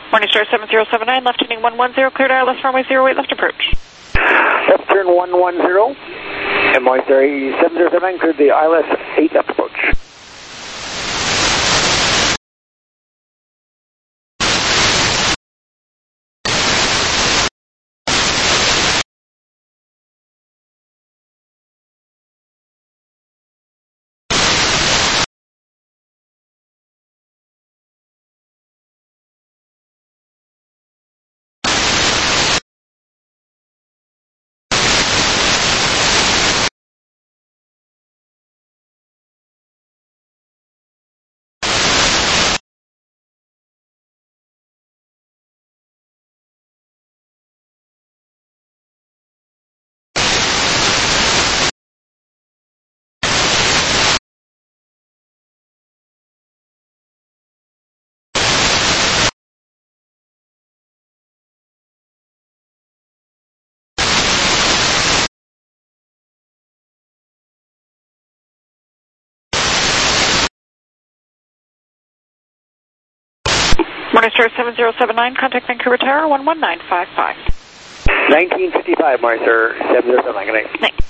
Morningstar 7079, left heading 110, cleared ILS runway 08, left approach. Left turn 110, and Morningstar 7079, cleared the ILS 8 left approach. Morningstar 7079, contact Vancouver Tower 11955. 1955, Morningstar 7079, good night. Night.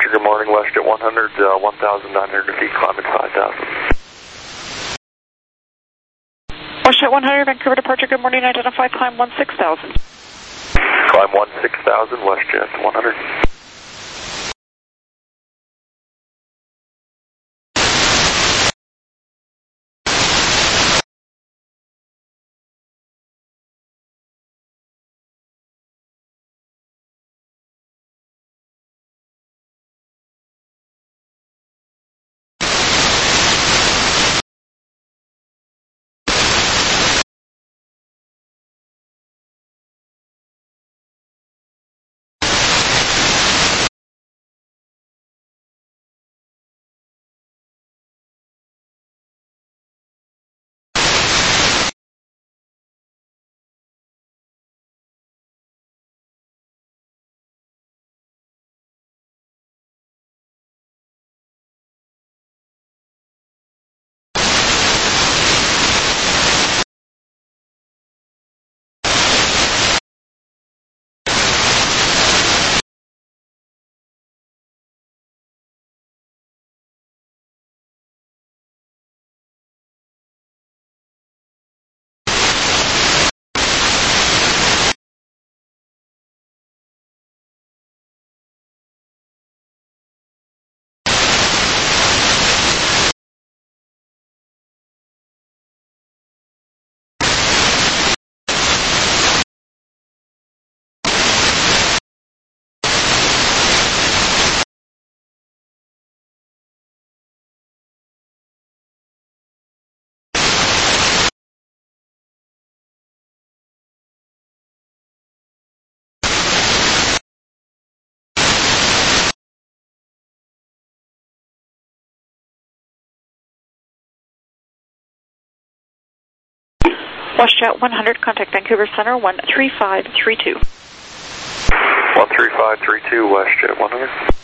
departure, good morning, WestJet 100, 1,900 feet, climbing 5,000. WestJet 100, Vancouver departure, good morning, identify climb 16,000. Climb 16,000, WestJet 100. WestJet 100, contact Vancouver Center 13532. 13532, WestJet 100.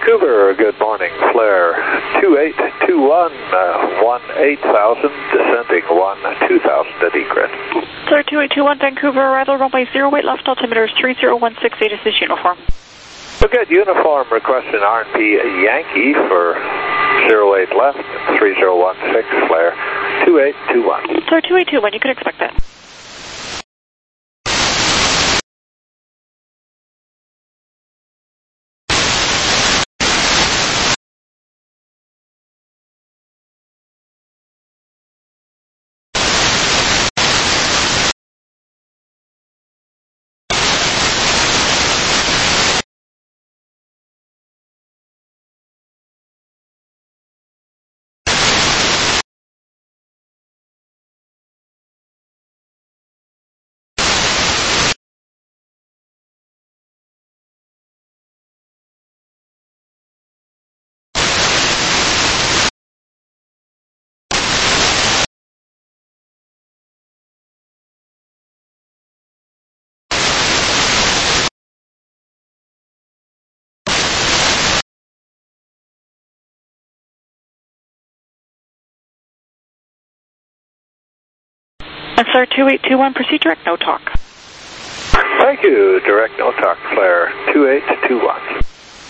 Vancouver, good morning. Flare 2821, 18,000, descending 2000 at egress. Flare 2821 Vancouver, arrival runway 08 left, altimeter is 30168, this is uniform. Good, uniform requesting RNP Yankee for 08 left, 3016, flare 2821. Flare 2821, you could expect that. Flare 2821, proceed direct, no talk. Thank you, direct no talk, flare 2821.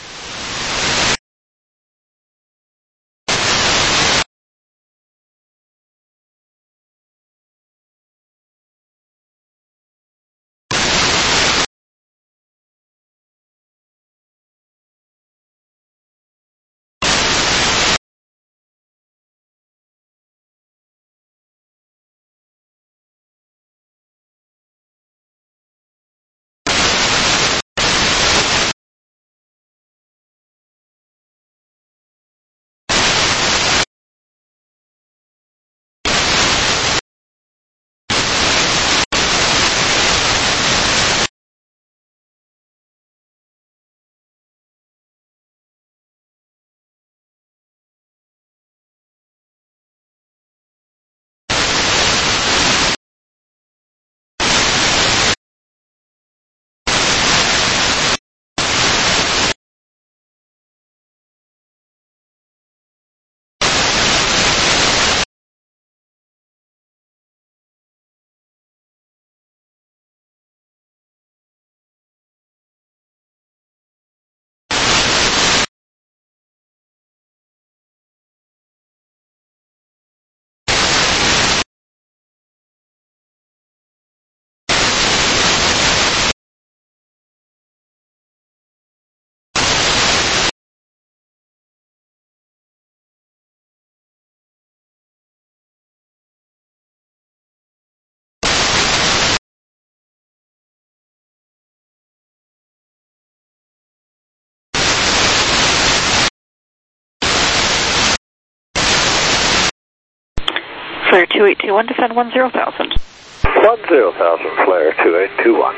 Flare 2821, descend 10,000. 10,000, flare 2821.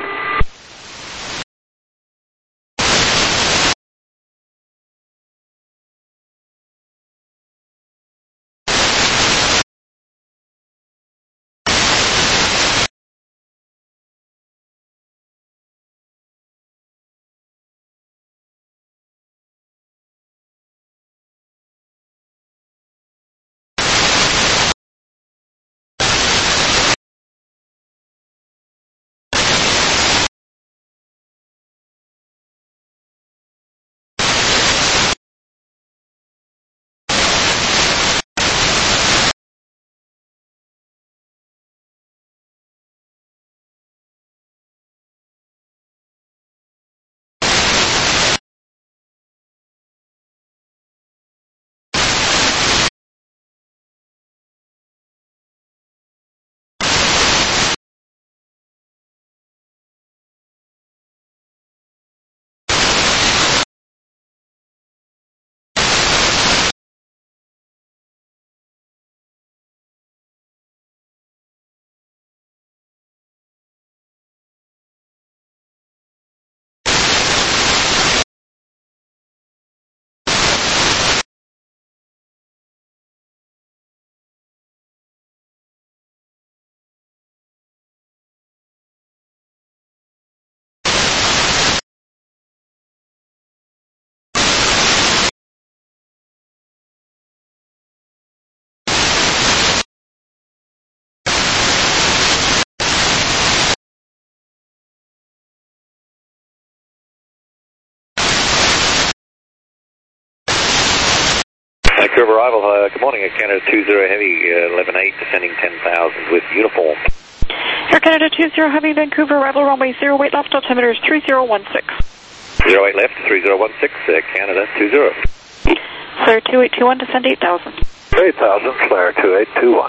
Vancouver arrival, good morning, Canada 20 Heavy, 11-8, descending 10,000 with uniform. Air Canada 20 Heavy, Vancouver arrival, runway 0, weight left, altimeter is 3016. 08 left, 3016, Canada 20. Flare 2821, descend 8,000. 8,000, flare 2821.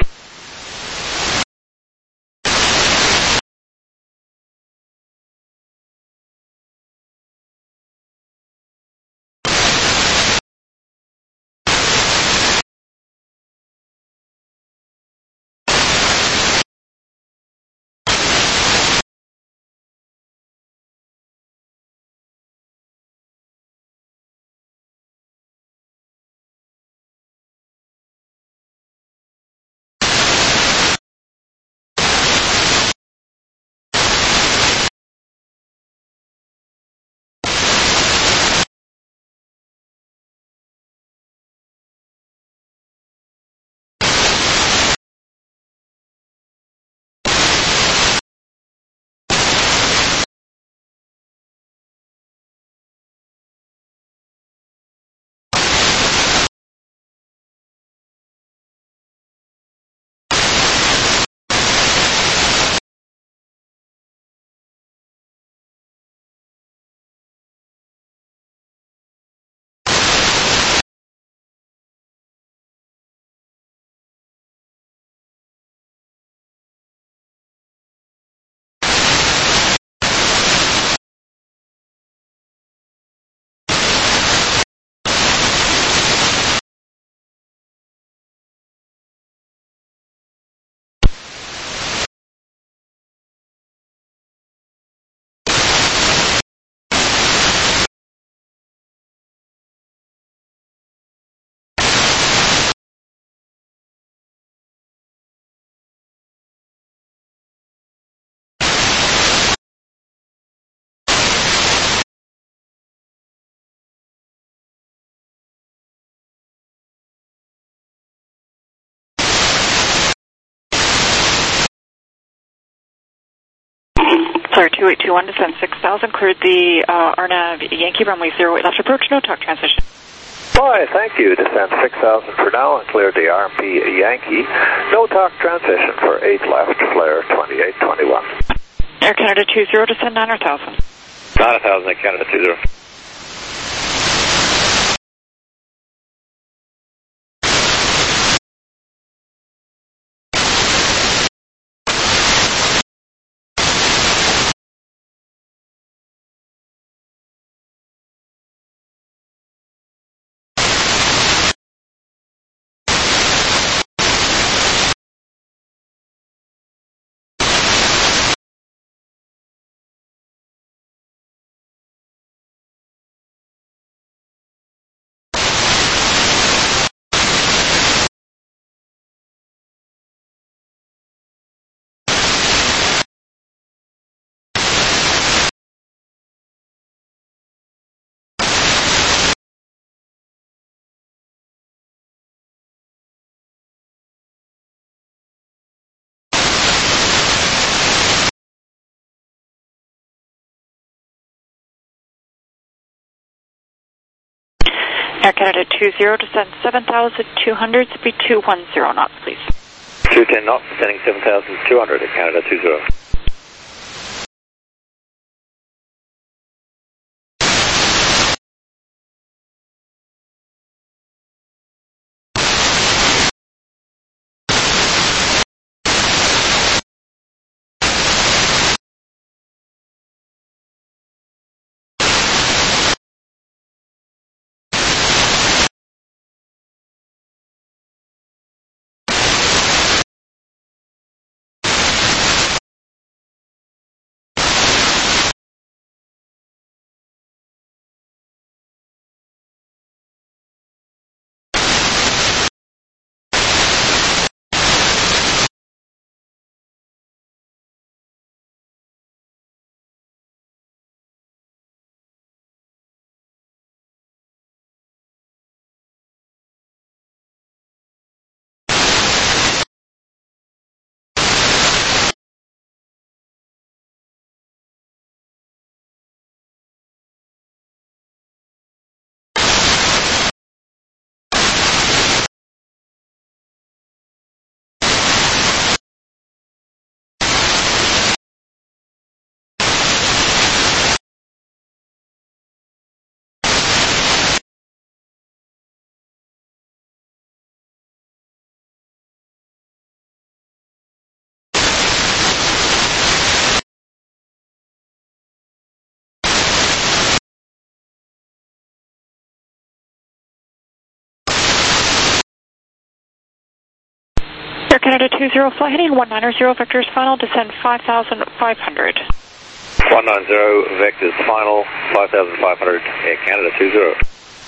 Flare 2821, descend 6,000, cleared the RNAV Yankee, runway 0, weight left approach, no talk transition. Why, thank you, descend 6,000 for now and clear the RMP Yankee. No talk transition for 8 left, flare 2821. Air Canada 20, descend 9,000. 9,000 Canada 20. Air Canada 20, descend 7,200, speed 210 knots, please. 210 knots, descending 7,200 at Canada 20. Canada 20, fly heading 190, vectors final, descend 5,500. 190, vectors final, 5,500, Air Canada 20.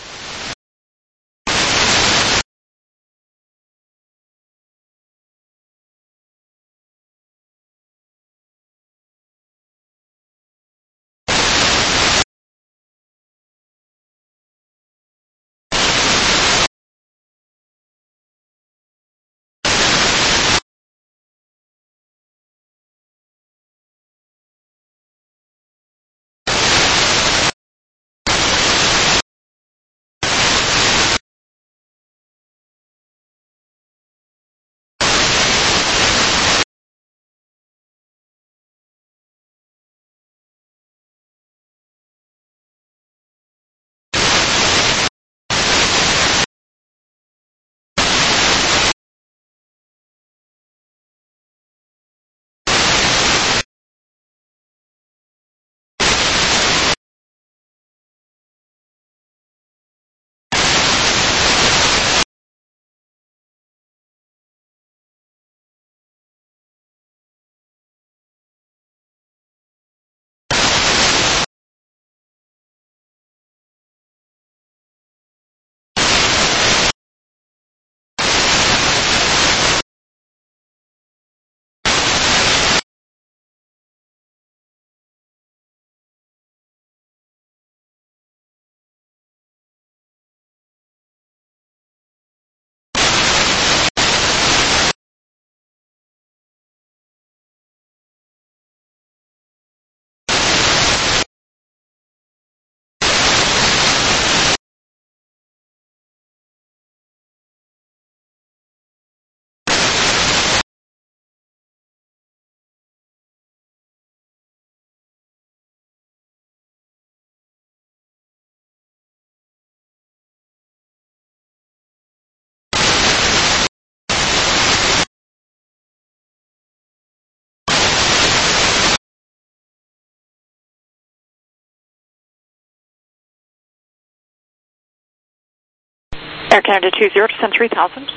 Air Canada 20, descend 3,000.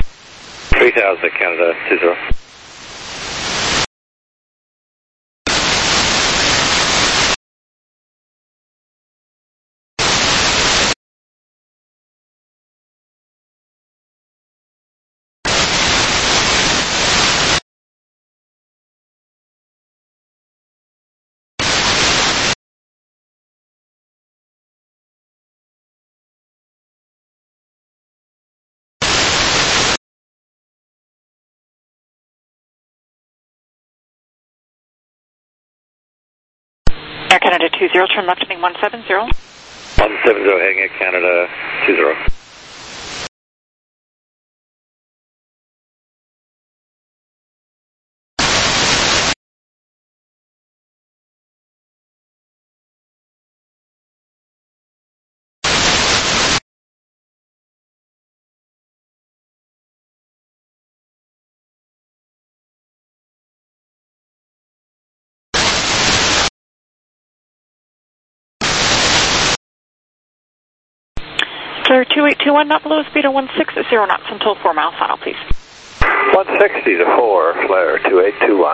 3,000, Canada 20. Air Canada 20, turn left heading 170. 170, heading Air Canada 20. Clear 2821, not below speed of 160 knots until 4 mile final, please. 160 to 4, flare 2821.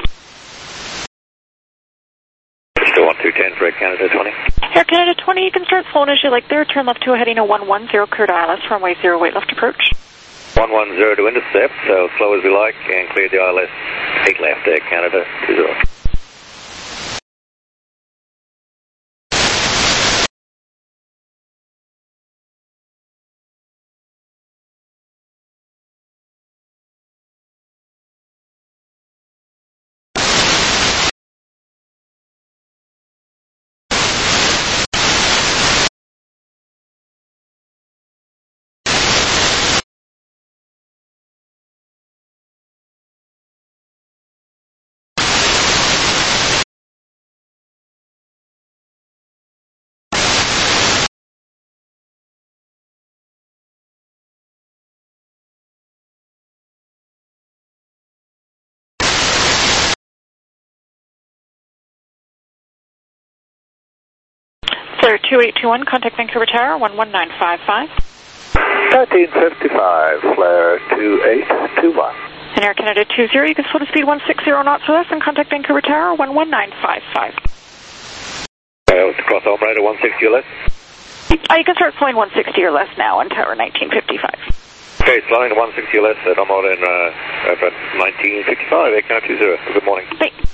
Still 1210 for Air Canada 20. Air Canada 20, you can start flowing as you like there. Turn left to a heading of 110, clear to ILS, runway 08 left approach. 110 to intercept, so slow as we like, and clear the ILS 8 left, Air Canada 20. Clear 2821, contact Vancouver Tower 11955. 1355, flare 2821. And Air Canada 20, you can slow to speed 160 knots or less and contact Vancouver Tower 11955. Cross home right at 160 or less? You can start slowing 160 or less now on Tower 1955. Okay, slowing to 160 or less at Omar in about 1955, Air Canada 20. Good morning. Bye.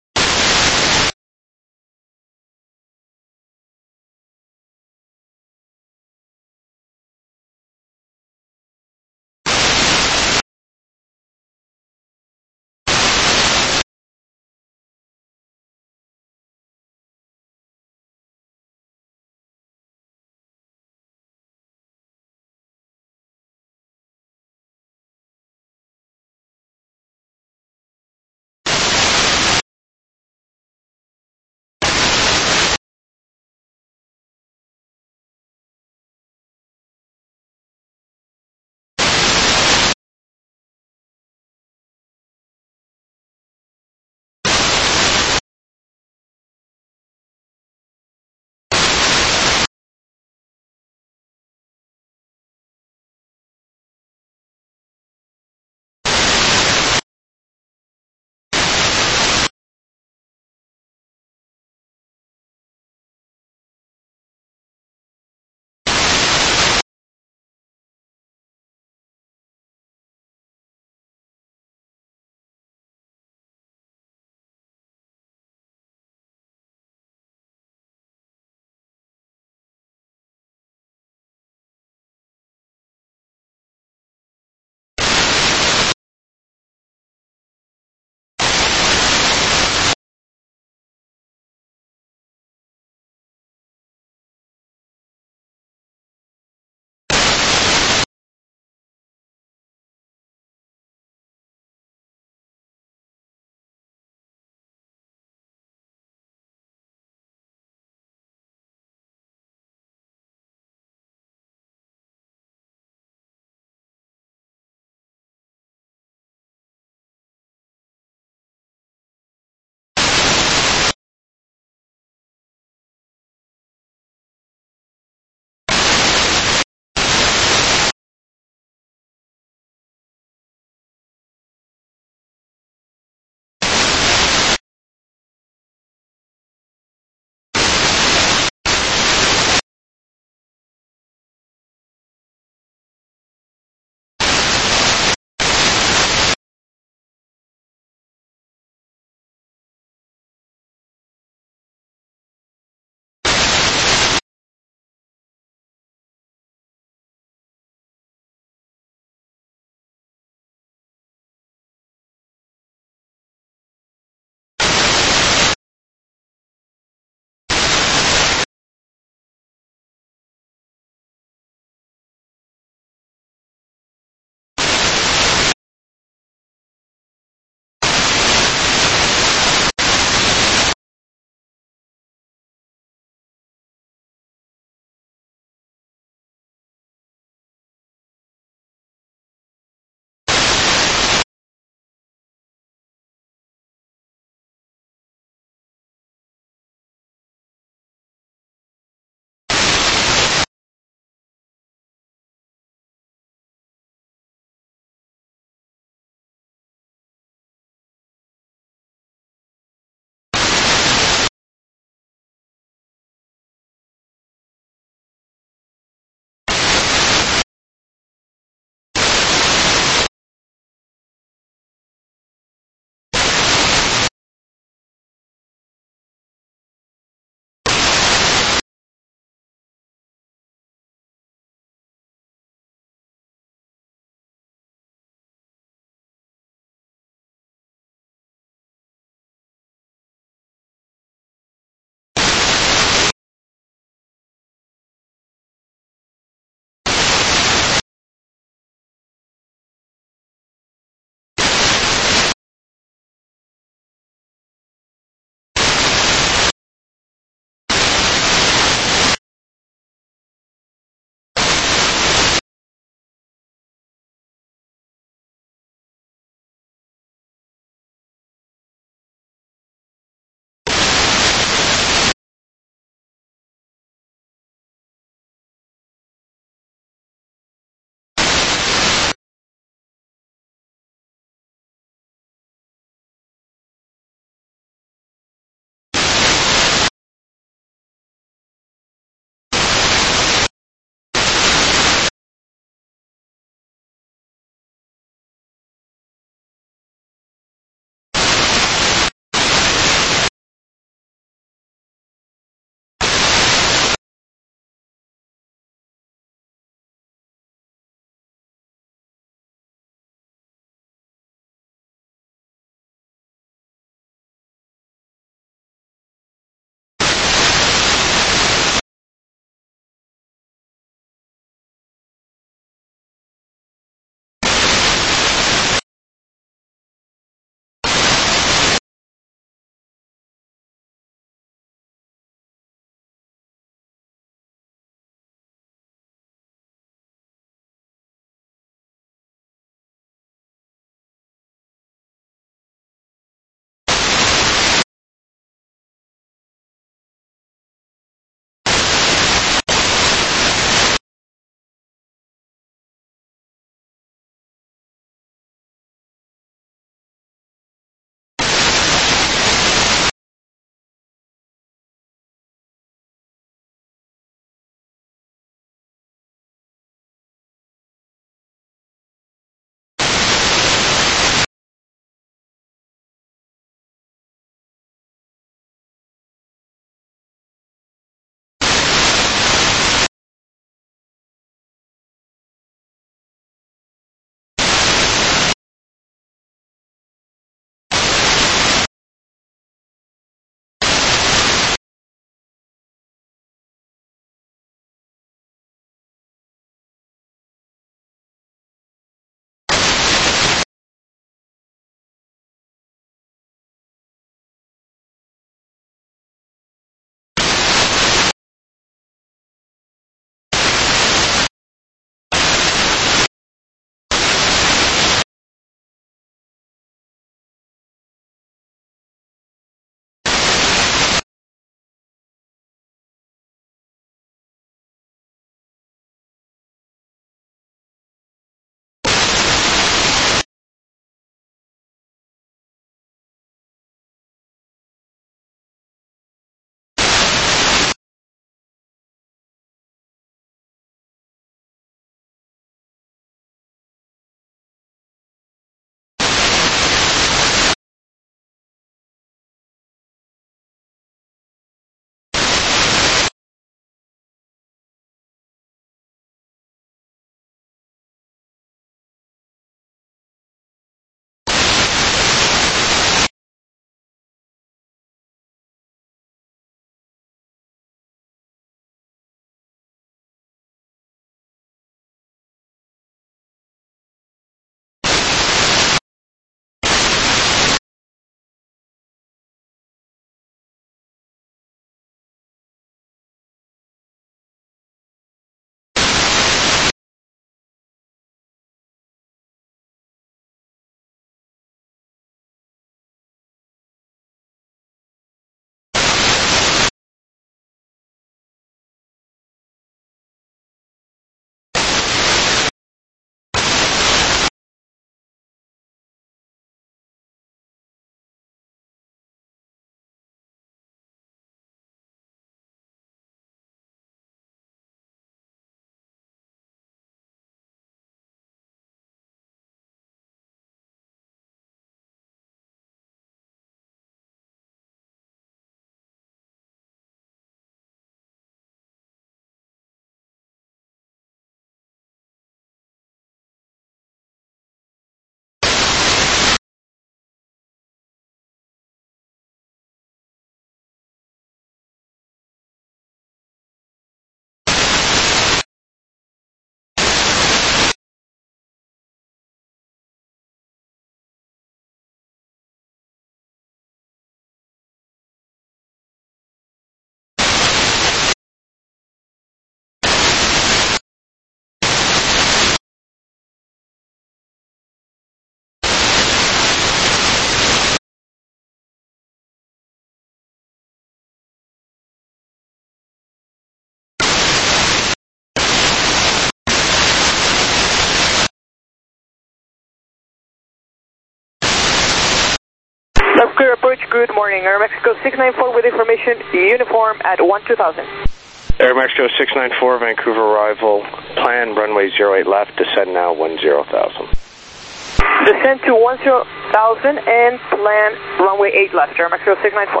South clear approach, good morning. Air Mexico 694 with information, uniform at 12,000. Air Mexico 694, Vancouver arrival, plan runway 08 left, descend now 10,000. Descend to 10,000 and plan runway 8 left, Air Mexico 694.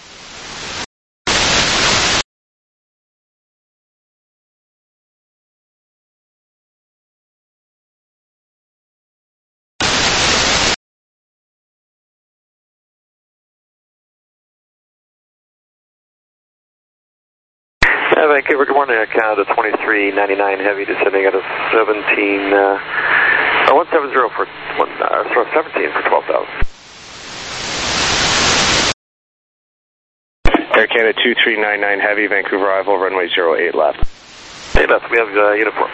Vancouver, good morning. Canada 2399 heavy descending at a 17, 170 for 17 for 12,000. Air Canada 2399 heavy, Vancouver arrival, runway 08 left. Hey, left, we have uniform.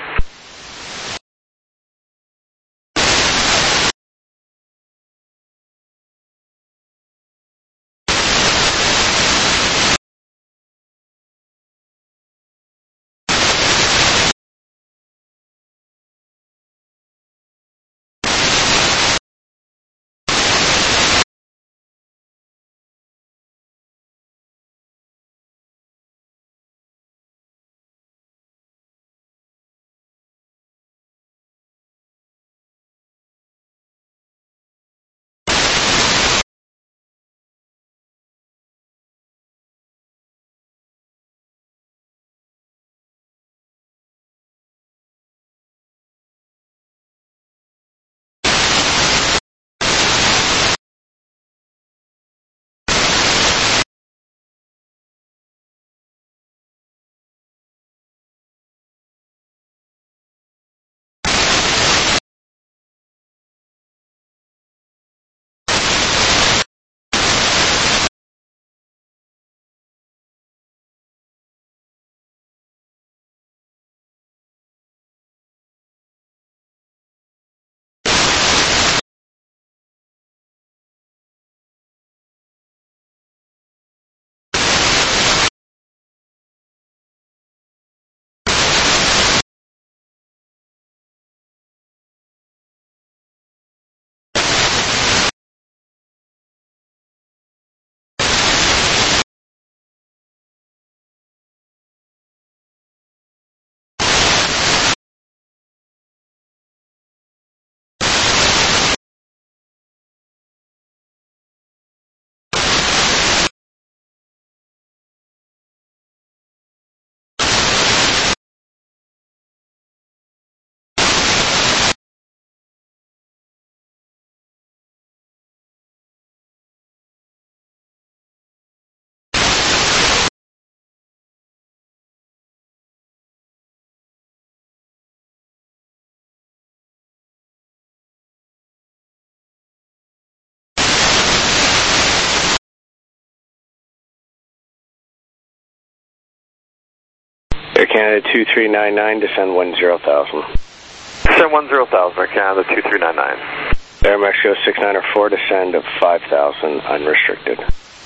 Air Canada 2399, descend 10,000. Descend 10,000, Air Canada 2399. Air Mexico 694, descend of 5,000, unrestricted.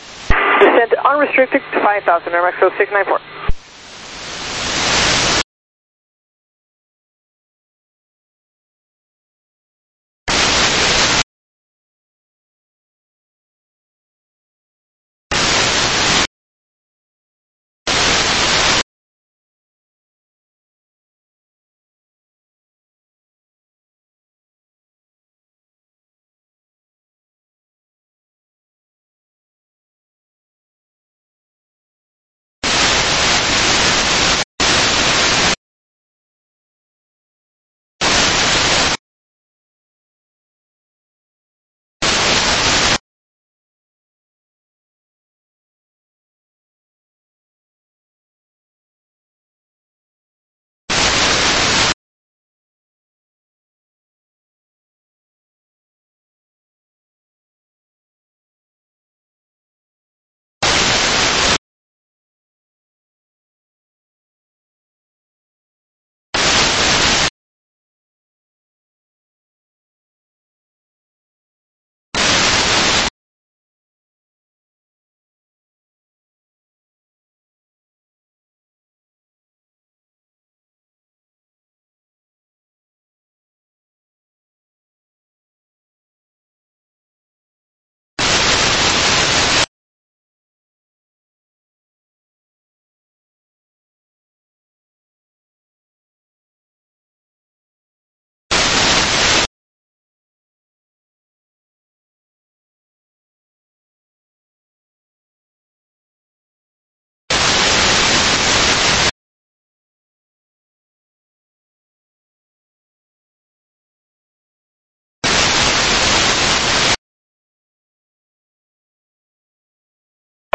Descend unrestricted to 5,000, Air Mexico 694.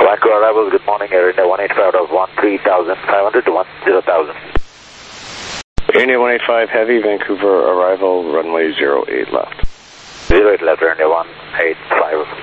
Vancouver arrivals, good morning, Air India 185 out of 13,500 to 10,000. Air India 185 Heavy, Vancouver arrival, runway 08 left. 08 left, Air India 185.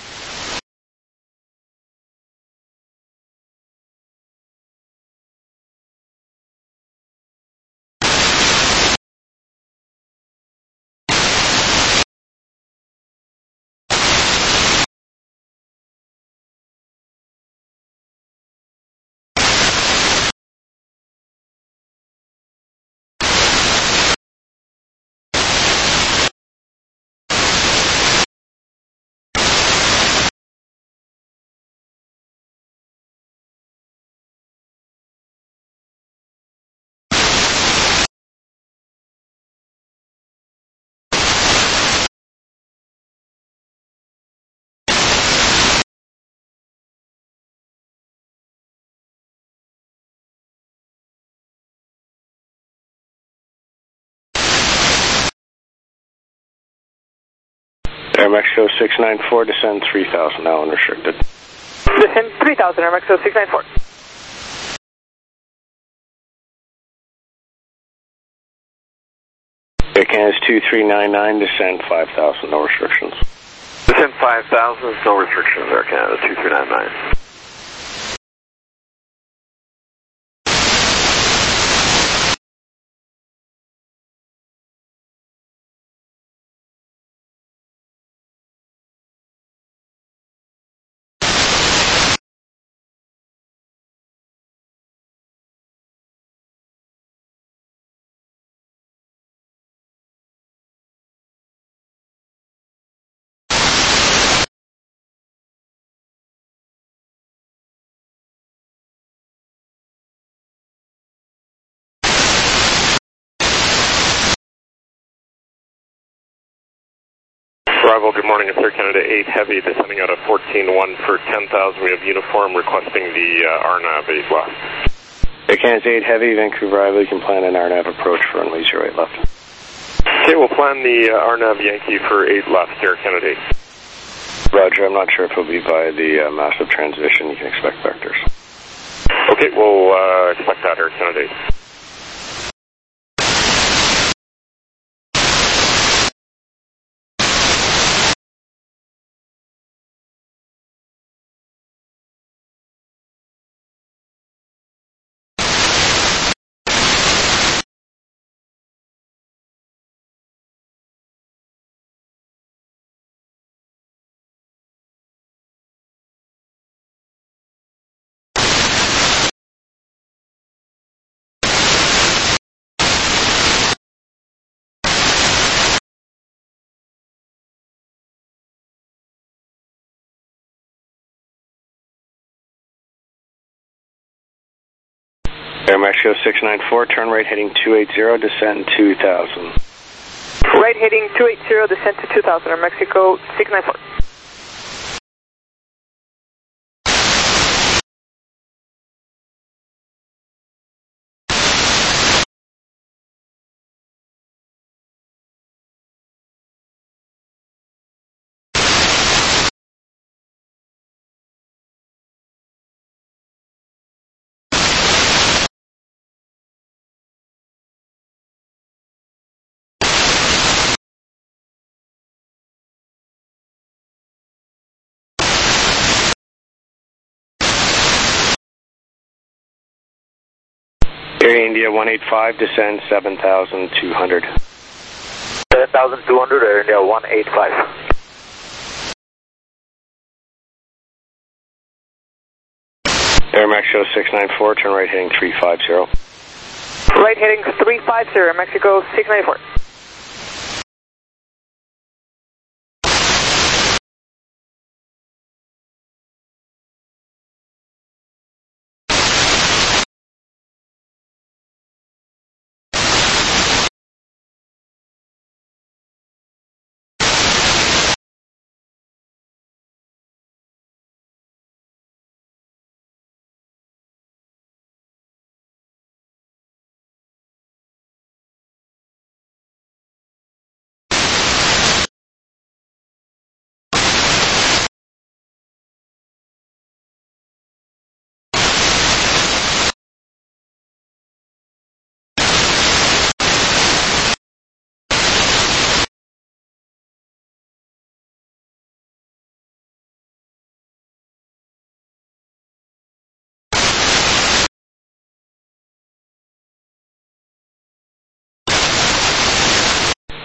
Air Mexico 694, descend 3,000 now unrestricted. Descend 3000, Air Mexico 694. Air Canada 2399, descend 5,000, no restrictions. Descend 5,000, no restrictions, Air Canada 2399. Arrival, good morning, it's Air Canada 8 Heavy, descending out of 14-1 for 10,000. We have uniform requesting the RNAV 8 left. Air Canada 8 Heavy, Vancouver arrival, you can plan an RNAV approach for runway 08 left. Okay, we'll plan the RNAV Yankee for 8 left, Air Canada 8. Roger, I'm not sure if it'll be by the massive transition, you can expect vectors. Okay, we'll expect that, Air Canada 8. Air Mexico 694, turn right heading 280, descend 2,000. Right heading 280, descend to 2000, Air Mexico 694. Air India 185, descend 7,200. 7,200, Air India 185. Air Mexico 694, turn right heading 350. Right heading 350, Air Mexico 694.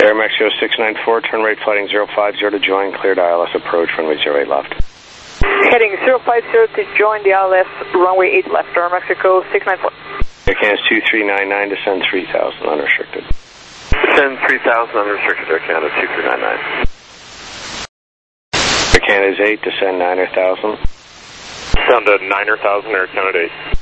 Air Mexico 694, turn right flighting 050 to join, cleared ILS approach, runway 08 left. Heading 050 to join the ILS, runway 8 left, Air Mexico 694. Air Canada 2399, descend 3000, unrestricted. Descend 3000, unrestricted, Air Canada 2399. Air Canada is 8, descend 9000. Down to 9000, Air Canada 8.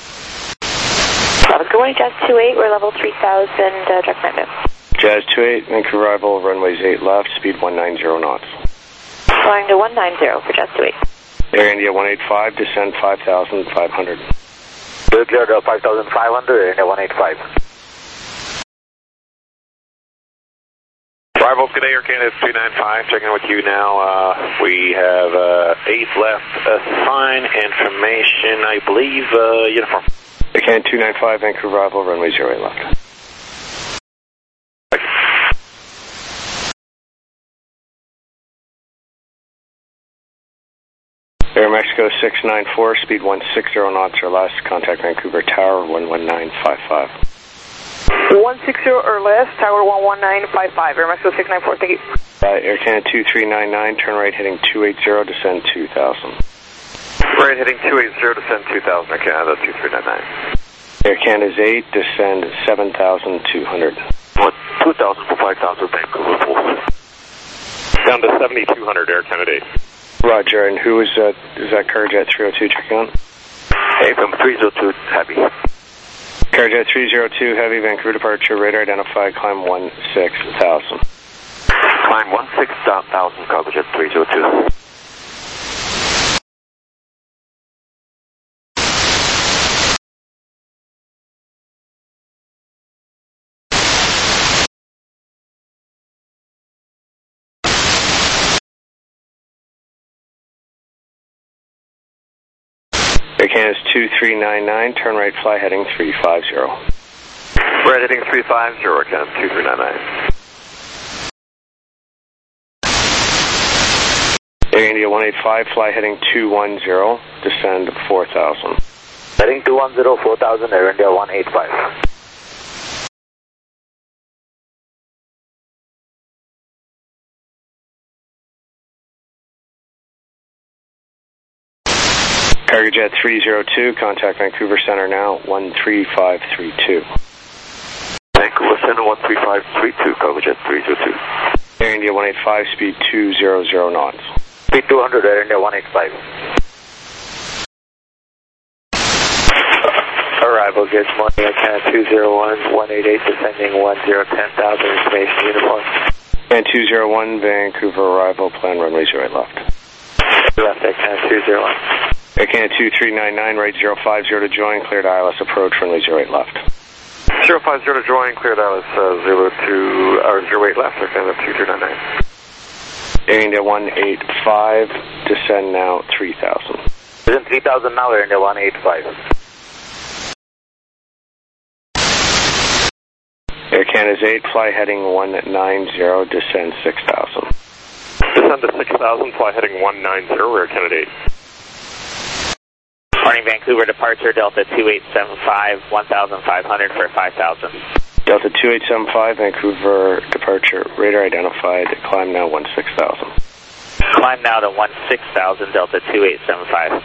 Good morning, Jazz 28, we're level 3000, direct command. Jazz 28, Vancouver arrival, runways 8 left, speed 190 knots. Flying to 190 for Jazz 28. Air India 185, descend 5500. Clear to 5500, Air India 185. Arrivals, good day, Air Canada 295, checking in with you now. We have 8 left, assign information, I believe, uniform. Air Canada 295, Vancouver arrival, runway 08 left. Air Mexico 694, speed 160 knots or less, contact Vancouver Tower 11955. 160 or less, Tower 11955, Air Mexico 694, thank you. Air Canada 2399, turn right heading 280, descend 2000. Right heading 280, descend 2000, Air Canada 2399. Air Canada is 8, descend 7200. 2000 for 5000, Vancouver full. Down to 7200, Air Canada 8. Roger, and who is that? Is that Carjet 302 checking on? Hey, from 302 Heavy. Carjet 302 Heavy, Vancouver departure, radar identified, climb 16000. Climb 16000, Carjet 302. Air Canada 2399, turn right fly heading 350. Right heading 350, Air Canada 2399. Air India 185, fly heading 210, descend 4000. Heading 210, 4000, Air India 185. Cargojet 302, contact Vancouver Center now, 13532. Vancouver Center 13532, Cargojet 302. Air India 185, speed 200 knots. Speed 200, Air India 185. Arrival, good morning, Air Canada 201, 188, descending 1010,000, information uniform. And 201, Vancouver arrival, plan runway 08 left. Left, Air Canada 201. Air Canada 2399, right 050 to join, cleared ILS approach, runway 08 left. 050 to join, cleared ILS 08 left, Air Canada 2399. Air India 185, descend now 3000. Descend 3000 now, Air India 185. Air Canada's 8, fly heading 190, descend 6000. Descend to 6000, fly heading 190, Air Canada 8. Morning, Vancouver departure, Delta 2875, 1500 for 5000. Delta 2875, Vancouver departure, radar identified, climb now 16000. Climb now to 16000, Delta 2875.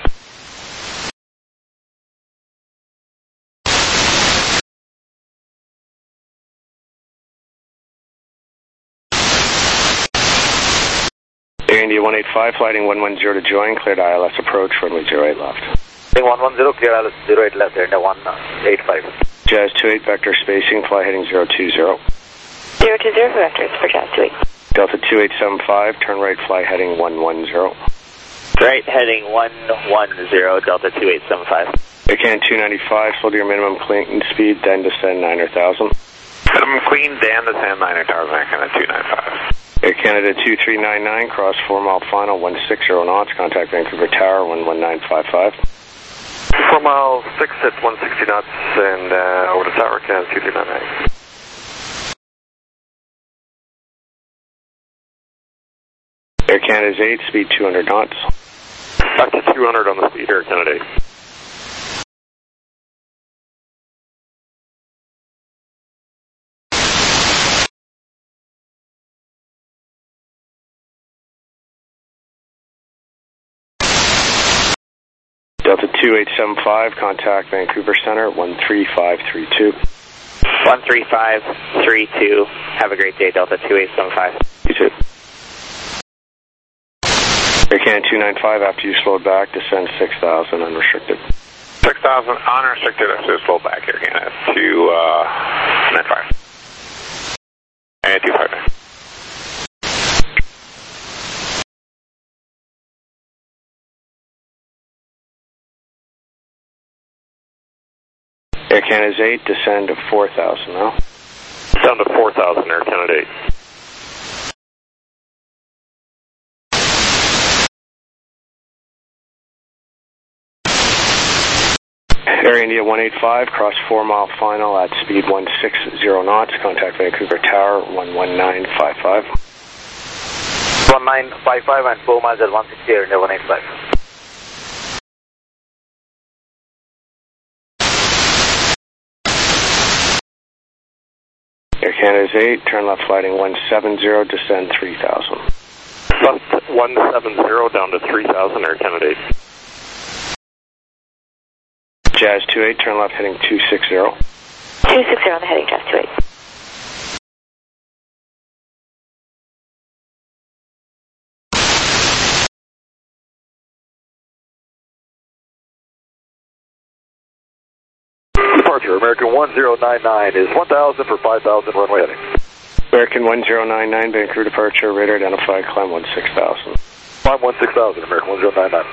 Air India 185, flighting 110 to join, cleared ILS approach, runway 08 left. 110, clear ILS 08 left, Air India 185. Jazz 28, vector spacing, fly heading 020. 020 vectors for Jazz 28. Delta 2875, turn right, fly heading 110. Right heading 110, Delta 2875. Air Canada 295, slow to your minimum clean speed, then descend 9000. Minimum clean, Dan, descend 9000, Air Canada 295. Air Canada 2399, cross 4 mile final, 160 knots, contact Vancouver Tower, 11955. 4 miles, 6 at 160 knots, and over to Tower, Canada 2399. Air Canada's 8, speed 200 knots. Back to 200 on the speed, Air Canada 8. 2875, contact Vancouver Center, 13532. 13532. Have a great day, Delta 2875. You too. Air Canada 295, after you slowed back, descend 6,000 unrestricted. 6,000 unrestricted, after slow back here, Canada 295. And 259. Air Canada's 8, descend to 4,000 now. Down to 4,000, Air Canada 8. Air India 185, cross 4 mile final at speed 160 knots, contact Vancouver Tower, 11955. 1955 and 4 miles at 160, Air India 185. Air Canada's 8, turn left flighting 170, descend 3,000. Left 170 down to 3,000, Air Canada 8. Jazz 28, turn left heading 260. 260 on the heading, Jazz 28. Departure, American 1099 is 1,000 for 5,000 runway heading. American 1099, Vancouver departure, radar identified, climb 16,000. Climb 16,000, American 1099.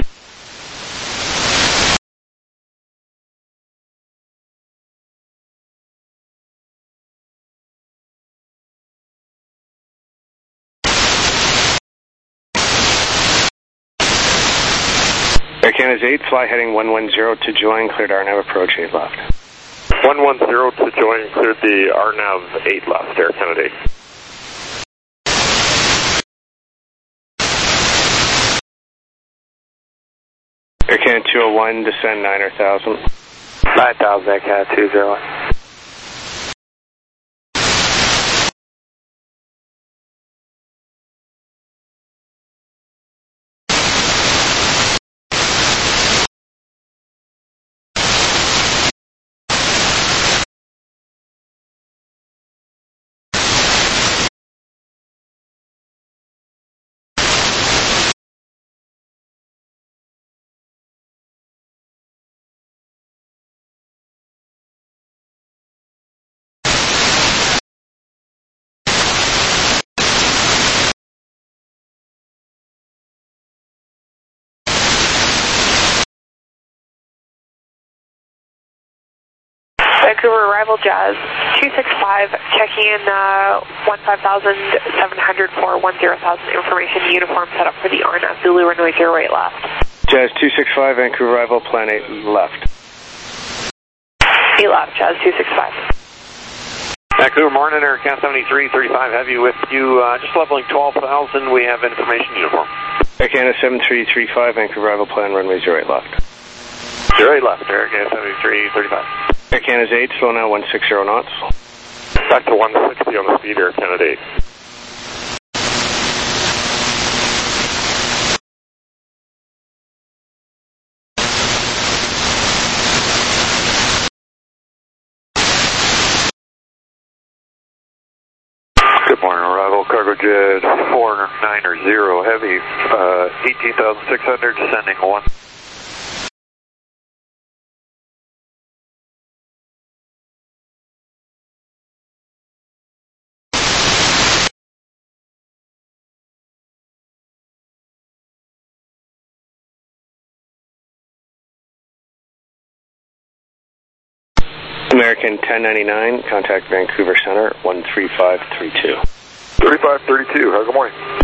Air Canada's 8, fly heading 110 to join, cleared RNAV approach 8 left. 110 to join, cleared the RNAV 8 left, Air Canada 8. Air Canada 201, descend 9,000. 9,000, Air Canada 201. Vancouver arrival, Jazz 265, checking in 15,700 for 10,000 information, uniform set up for the RNAV Zulu runway 08 left. Jazz 265, Vancouver arrival, plan 8 left. 8 left, Jazz 265. Vancouver morning, Air Canada 7335 Heavy with you, just leveling 12,000, we have information uniform. Air Canada 7335, Vancouver arrival, plan runway 08 left. 08 left, Air Canada 7335. Air Canada's 8, slow now 160 knots. Back to 160 on the speed, Air Canada 8. Good morning, arrival, cargo jet 490 Heavy, 18,600, descending 1. American 1099, contact Vancouver Center, 13532. 3532, good morning.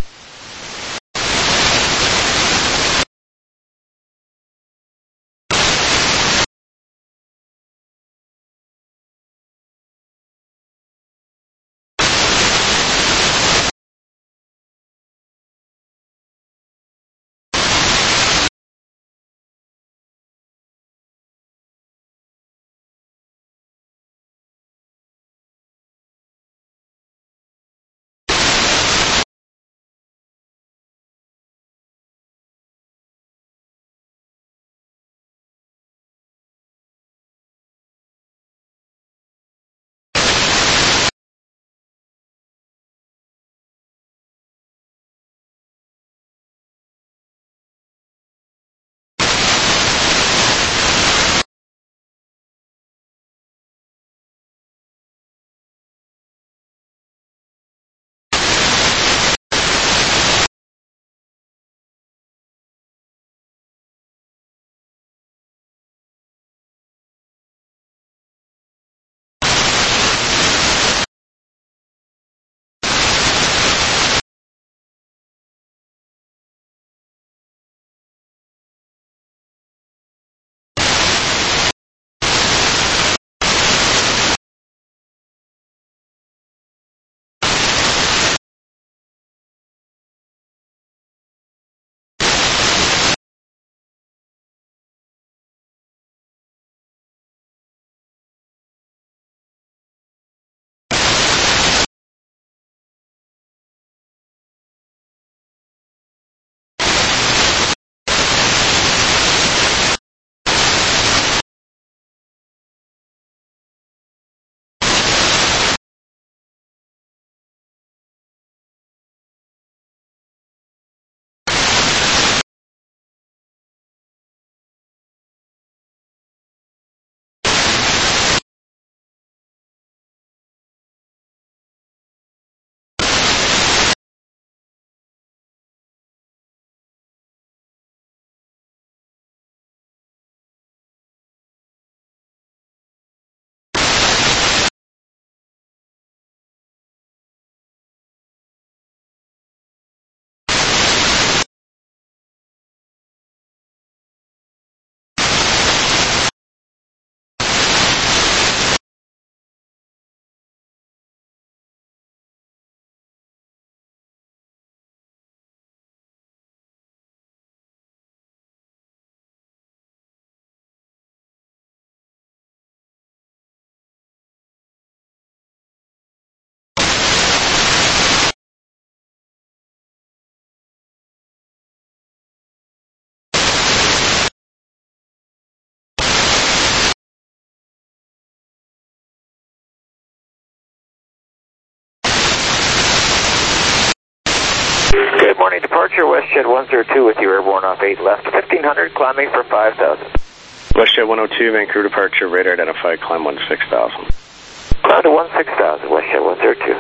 departure, WestJet 102 with you, airborne off 8 left, 1500, climbing for 5000. WestJet 102, Vancouver departure, radar identified, climb 16,000. Climb to 16,000, WestJet 102.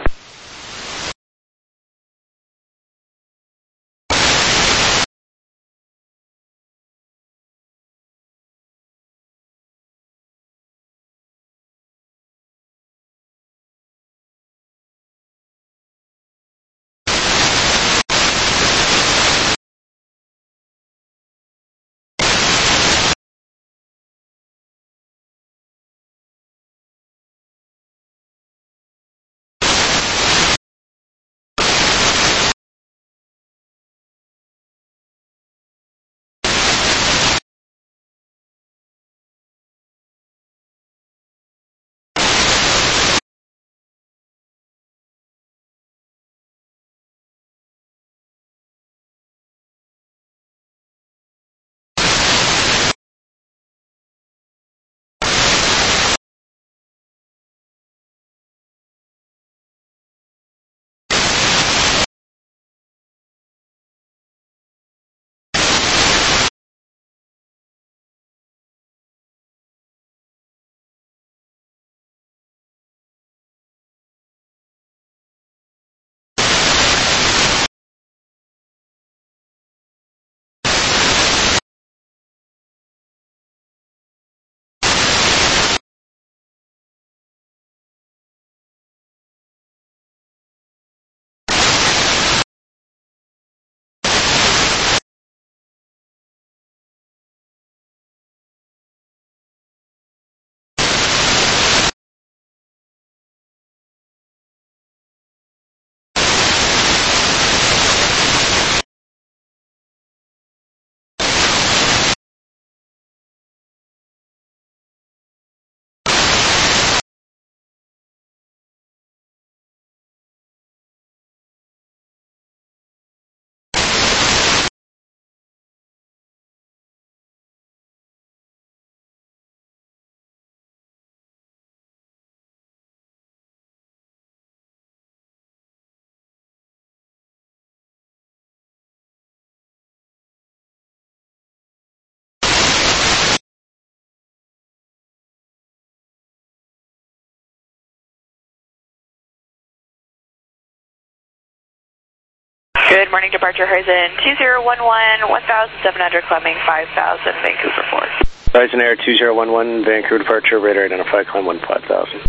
Good morning, departure Horizon 2011, 1700, climbing 5000, Vancouver Port. Horizon Air 2011, Vancouver departure, radar identified, climb 15,000.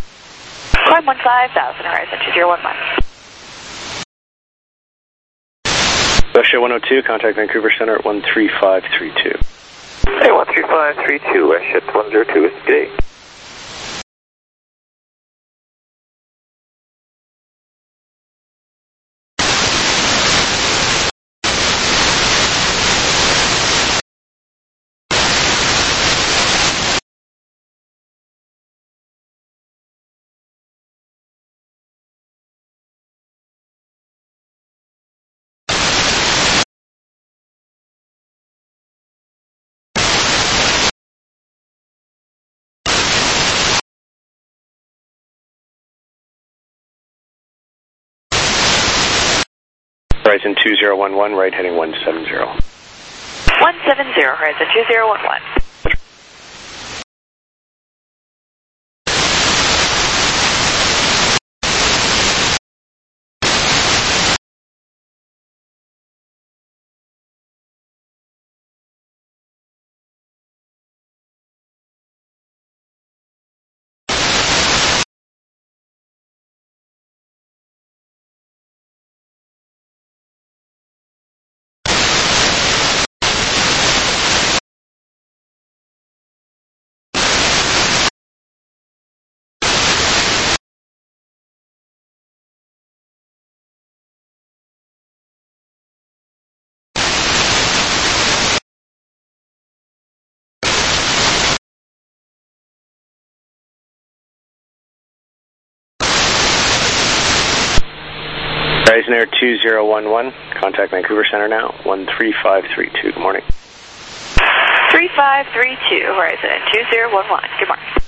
Climb 15,000, Horizon 2011. WestJet 102, contact Vancouver Center at 13532. Hey, 13532, WestJet 102 is today. Horizon 2011, right heading 170. 170, Horizon 2011. Horizon Air 2011, contact Vancouver Center now, 13532. Good morning. 3532, Horizon 2011. Good morning.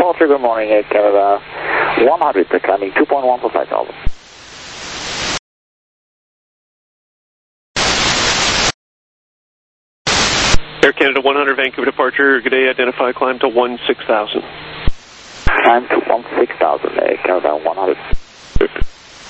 departure, good morning, Air Canada 100, climbing 2.1 for 5,000. Air Canada 100, Vancouver departure, good day, identify, climb to 16,000. Climb to 16,000, Air Canada 100. Perfect.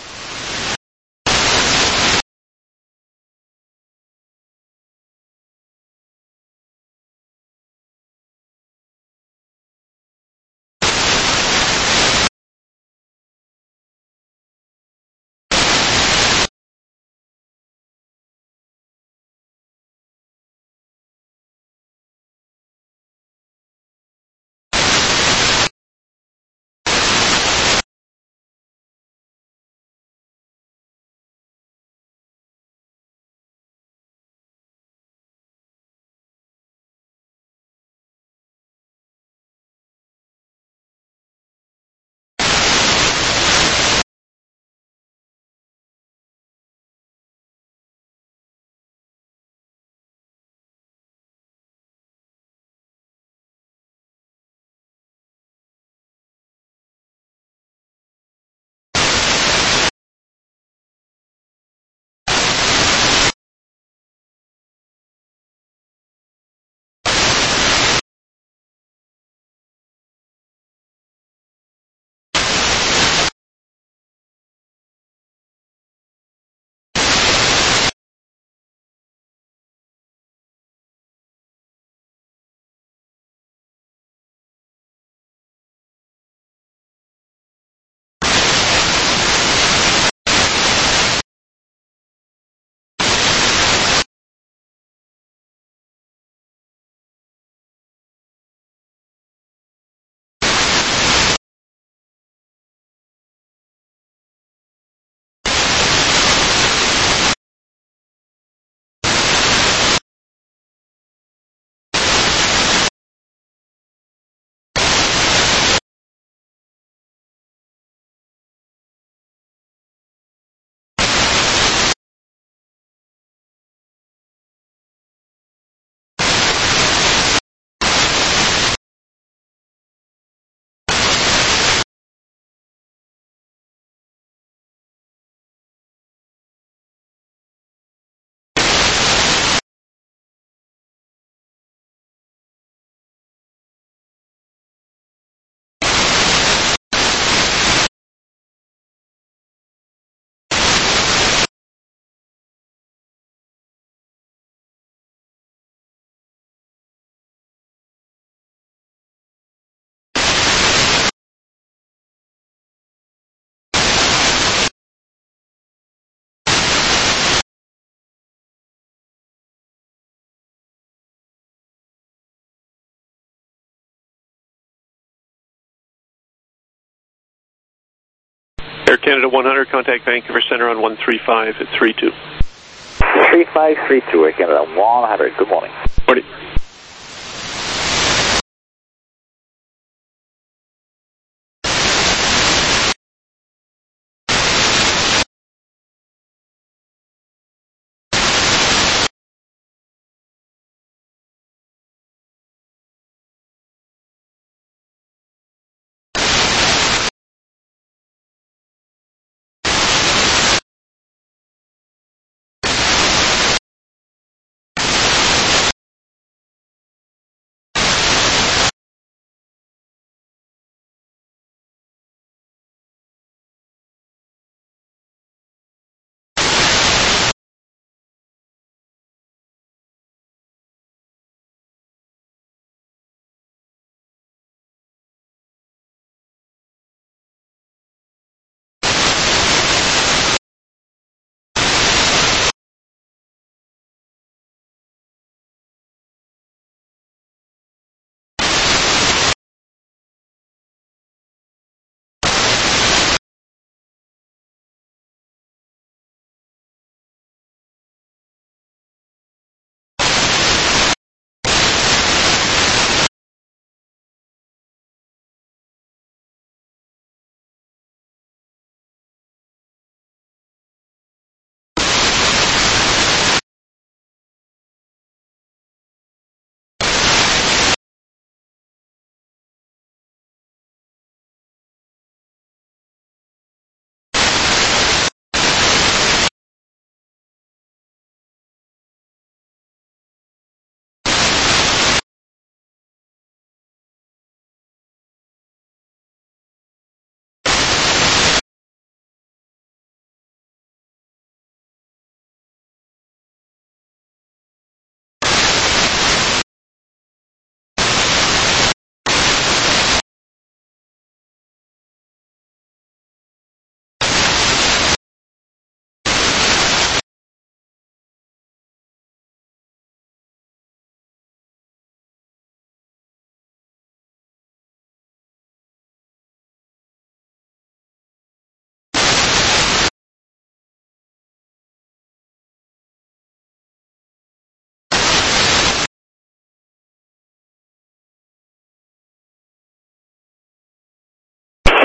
Air Canada 100, contact Vancouver Center on 135 at 32. 3532, Air Canada 100, good morning. Morning.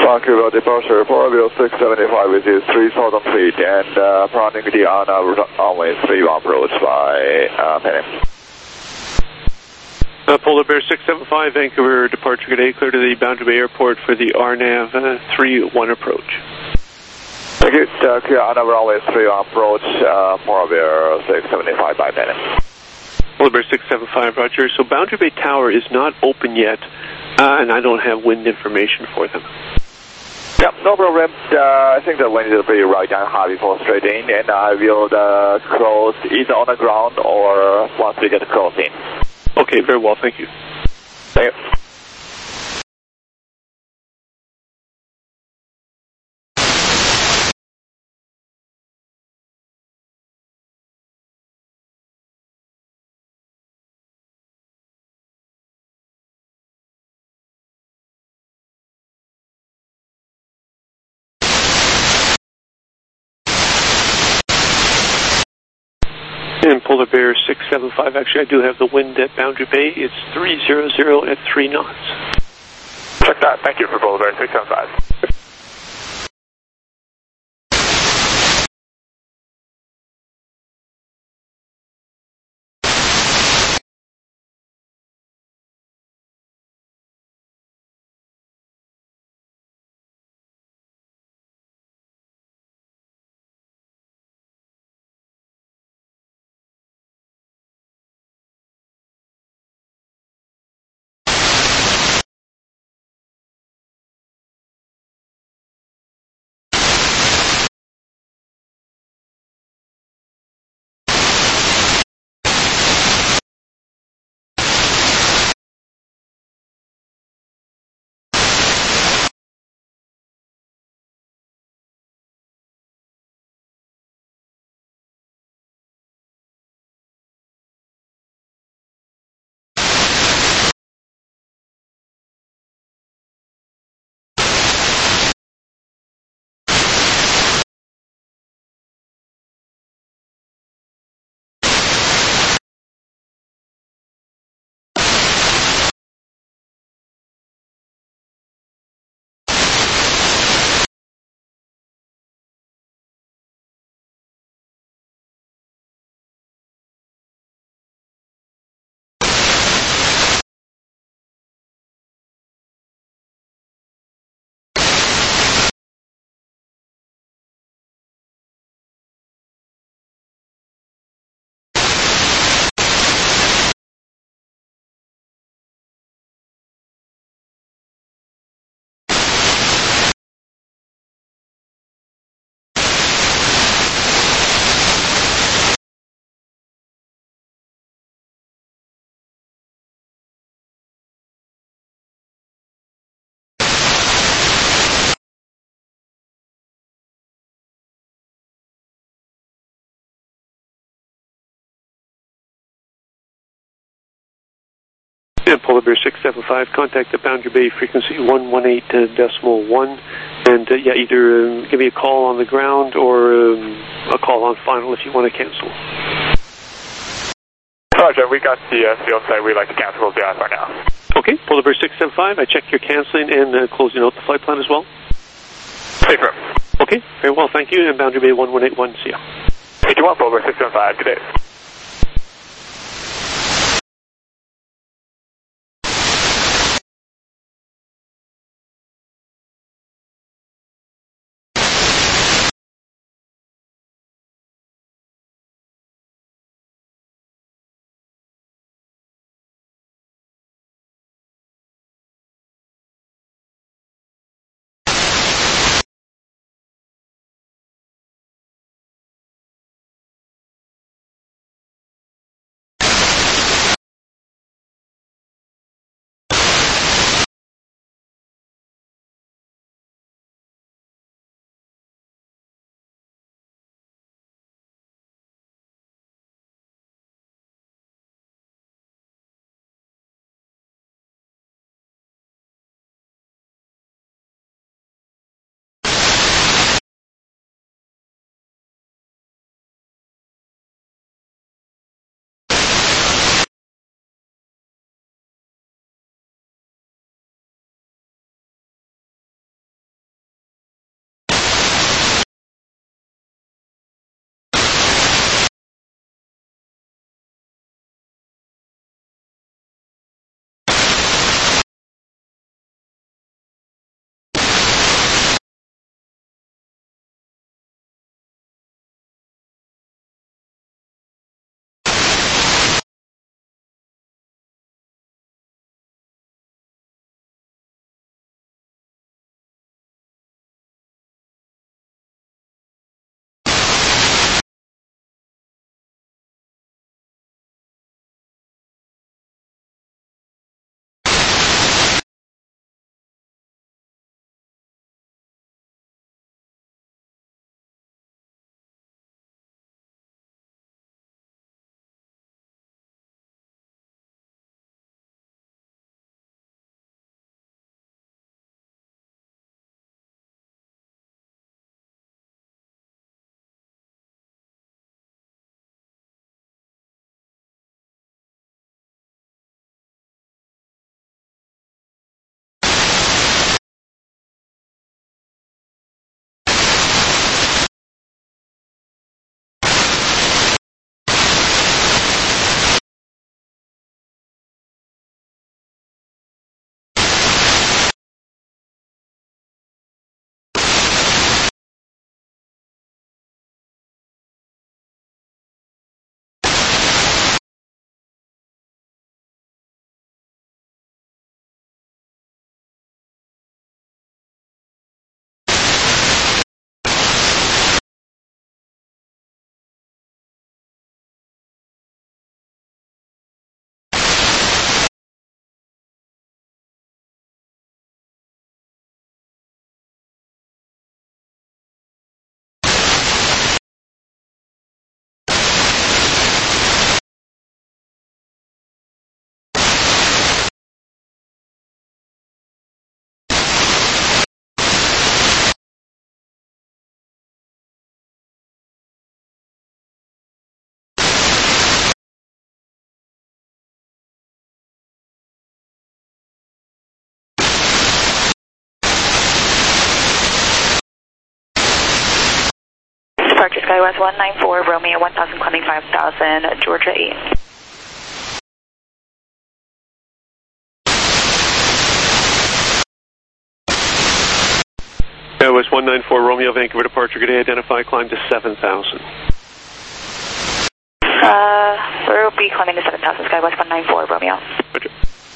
Vancouver departure for Avios 675 which is 3,000 feet and planning the runway 31 approach by Penny. Polar Bear 675, Vancouver departure today, clear to the Boundary Bay Airport for the RNAV 31 approach. Thank you. Clear on runway 31 approach, Polar Bear 675 by Penny. Polar Bear 675, Roger. So Boundary Bay Tower is not open yet, and I don't have wind information for them. Yeah, no problem. I think the wind will be right down high before straight in, and I will close either on the ground or once we get close in. Okay, very well, thank you. Thank you. And Polar Bear 675, actually I do have the wind at Boundary Bay. It's 300 at 3 knots. Check that. Thank you for Polar Bear 675. And Polar Bear 675, contact the Boundary Bay frequency 118.1, and yeah, either give me a call on the ground or a call on final if you want to cancel. Roger, we got the field site. We'd like to cancel the for now. Okay, Polar Bear 675, I checked your canceling and closing out the flight plan as well. Safer. Okay, very well, thank you, and Boundary Bay 1181, see ya. 81, Polar Bear 675, good day. Departure SkyWest 194, Romeo 1000, climbing 5000, Georgia 8. SkyWest 194, Romeo, Vancouver departure, good day, identify, climb to 7,000. We'll be climbing to 7,000, SkyWest 194, Romeo. Roger.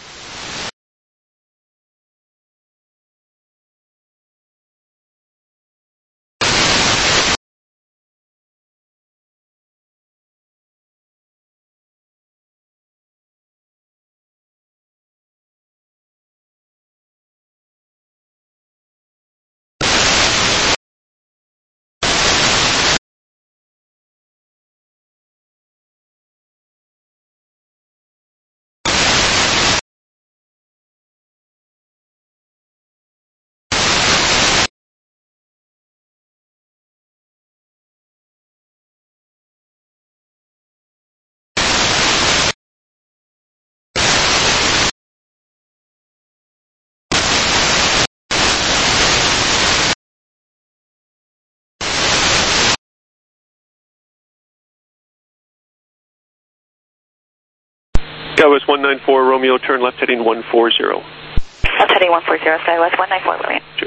SkyWest 194, Romeo, turn left heading 140. Left heading 140, SkyWest 194, Romeo. Sure.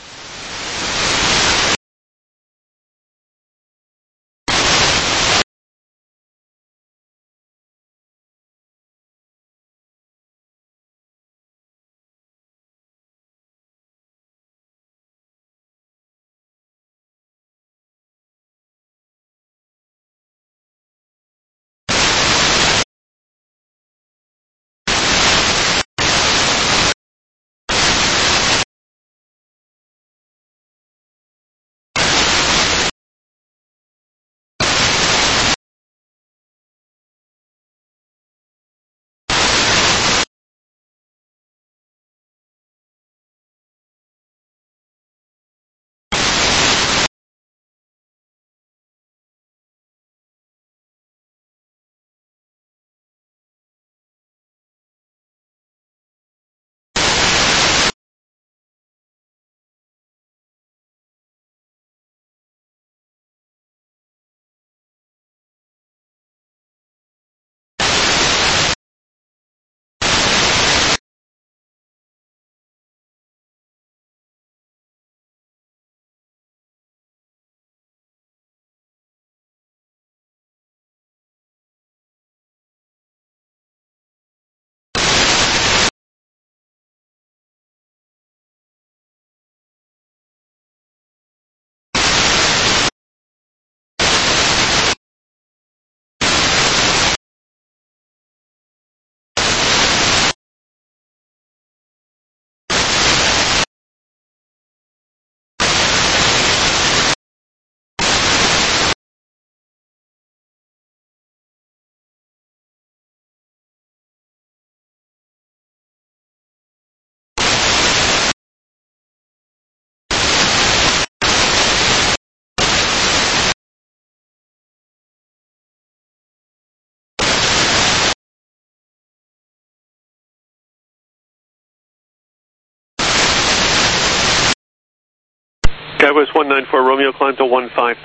SkyWest 194, Romeo, climb to 15,000.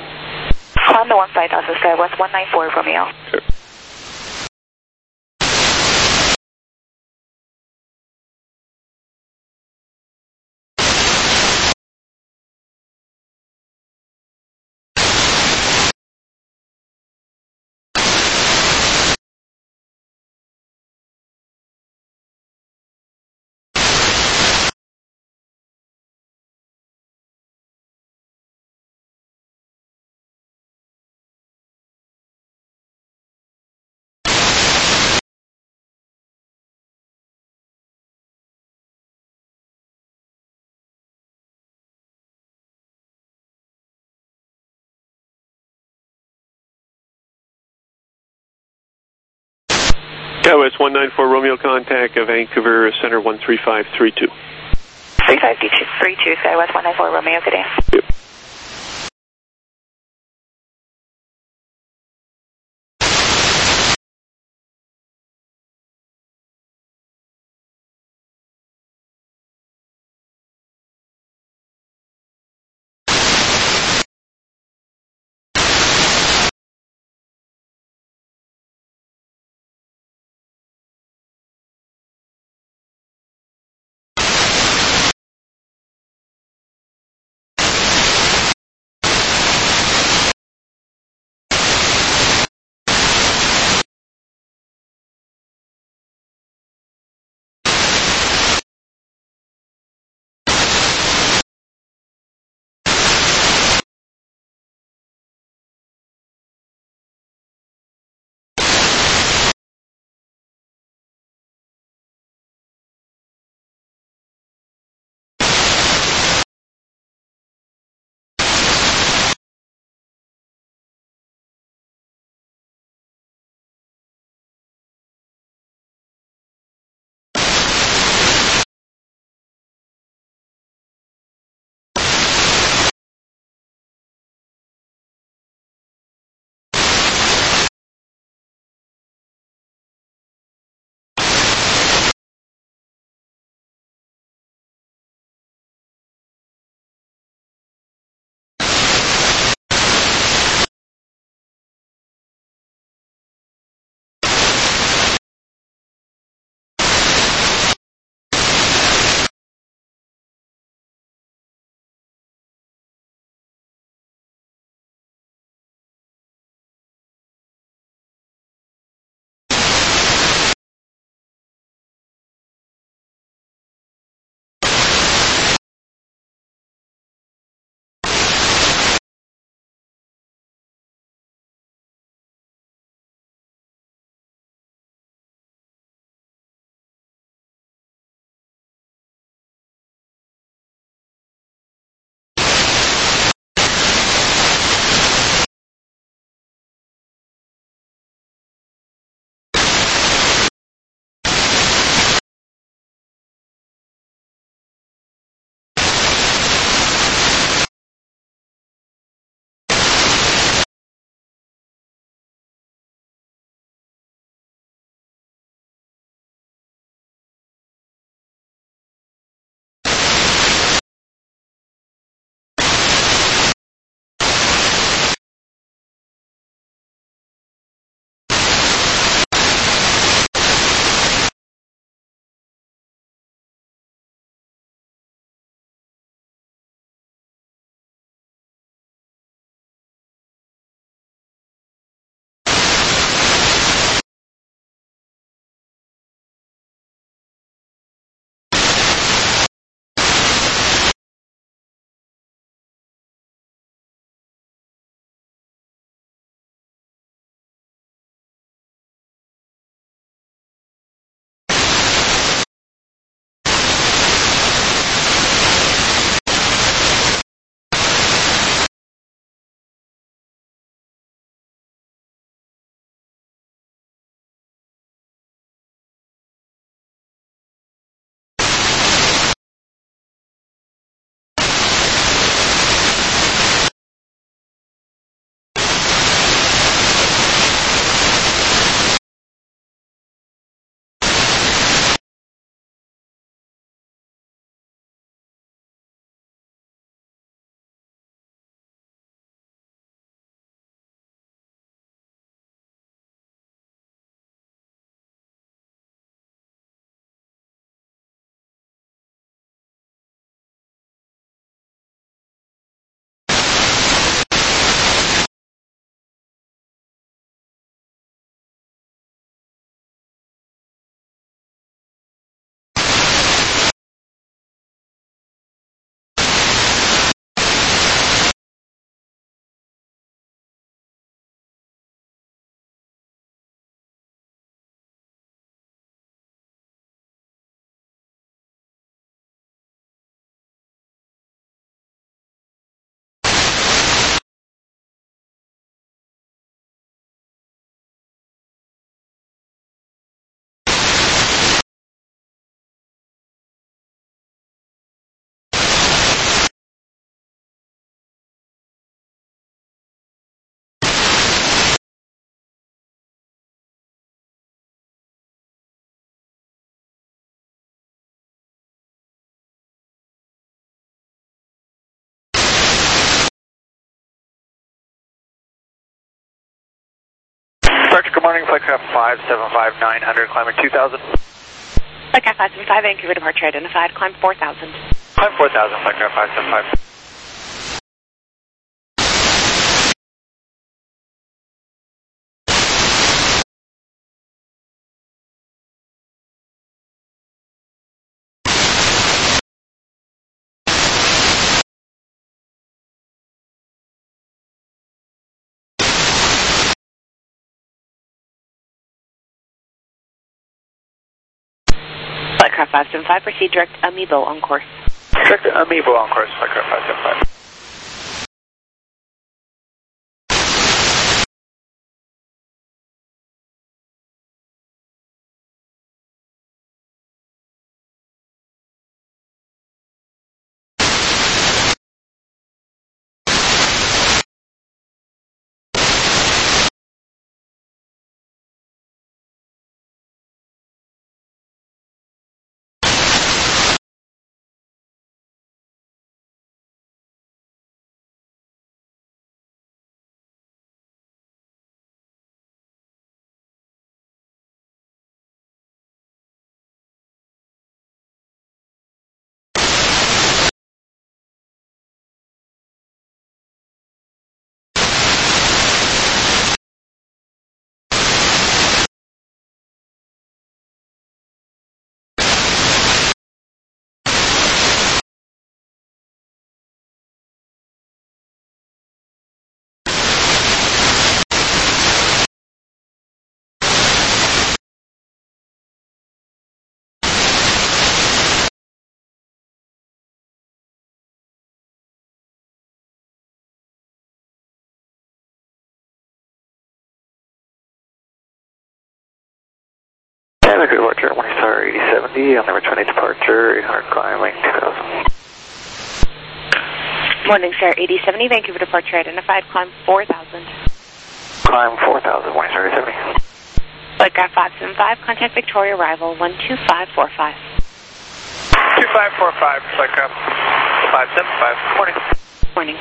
Climb to 15,000, SkyWest 194, Romeo. Sure. SkyWest 194, Romeo, contact Vancouver Center 13532. 3532, SkyWest 194, Romeo, good day. Yep. Departure, good morning, Flightcraft 575-900, climbing 2000. Flightcraft 575, Vancouver departure identified, climb 4000. Climb 4000, Flightcraft 575. Flightcraft 575, proceed direct Amiibo on course. Direct Amiibo on course, Flightcraft 575. Vancouver departure, morning star 8070, on the returning departure, 800 climbing 2000. Morning star 8070, Vancouver departure identified, climb 4000. Climb 4000, morning star 8070. Flightcraft 575, contact Victoria arrival 12545. 2545, Flightcraft 575, morning. Morning.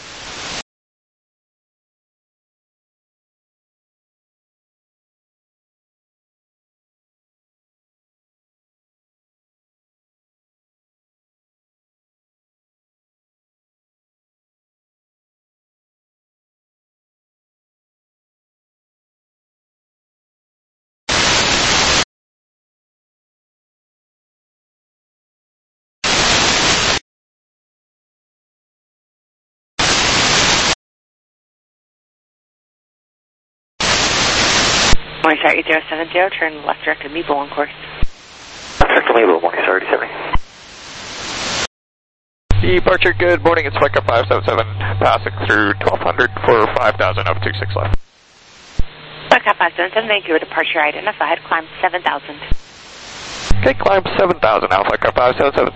Morning star 8070, turn left direct Amiibo on course. Direct Amiibo, morning star 8070. Departure, good morning, it's Flightcraft 577, passing through 1200 for 5000 up 26 left. Flightcraft 577, Vancouver departure identified, climb 7000. Okay, climb 7000 now, Flightcraft 577.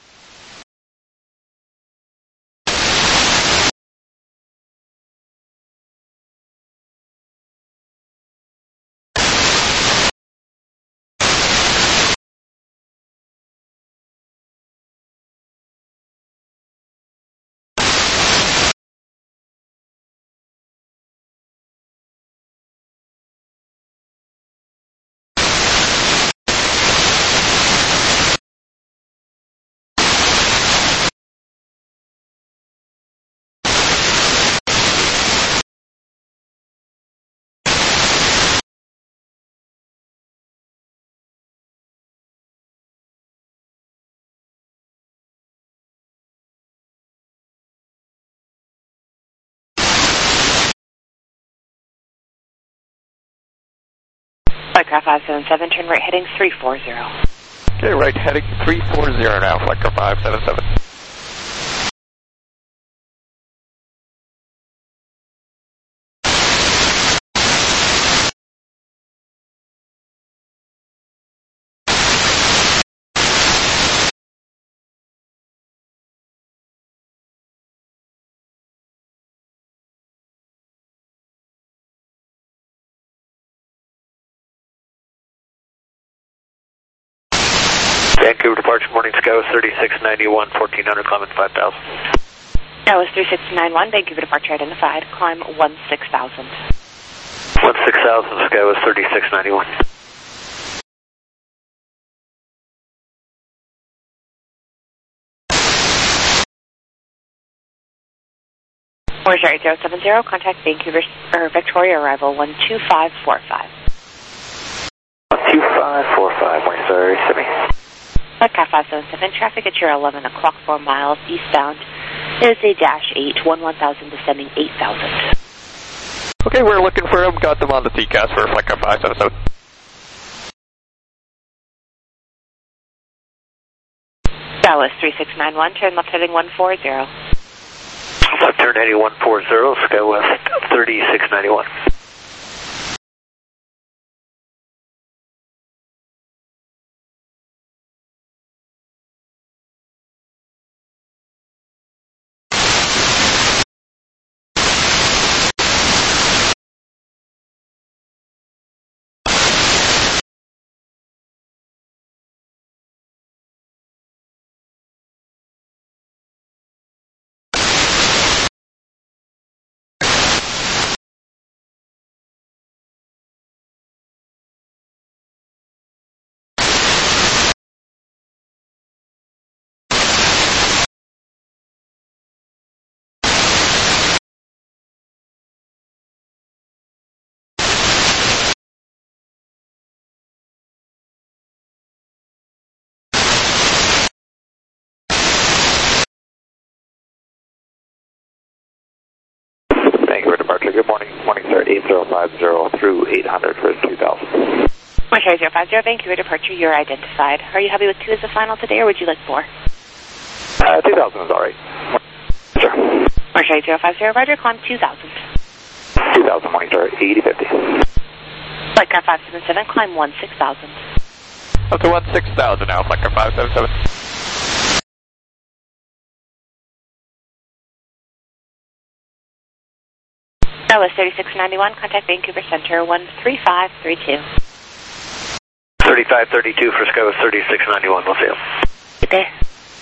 Flightcraft 577, turn right heading 340. Okay, right heading 340 now, Flightcraft 577. Vancouver departure, morning SCO 3691, 1400, climbing 5000. That was 3691, Vancouver departure identified, climb 16,000. 16,000, Skywest 3691. Mortuary 070, contact Vancouver, or Victoria, arrival 12545. 12545, Mortuary, Sydney. Car 577, traffic at your 11 o'clock, 4 miles eastbound. Is a -8, 11,000 descending 8,000. Okay, we're looking for them. Got them on the TCAS for Flight 577. Dallas 3691, turn left heading 140. Left turn heading 140, Skywest 3691. Good morning. Morning, sir. 8050 through 800 for 2,000. Mortuary 050, Vancouver departure, you're identified. Are you happy with 2 as the final today, or would you like 4? 2,000 is all right. Sure. Mortuary 050, Roger, climb 2,000. 2,000, morning, sir. 8050. Flight car 577, climb 16,000. Up to 16,000 now, Flight car 577. Dallas 3691, contact Vancouver Center 13532. 3532 for Skywest 3691, we'll see you. Good day.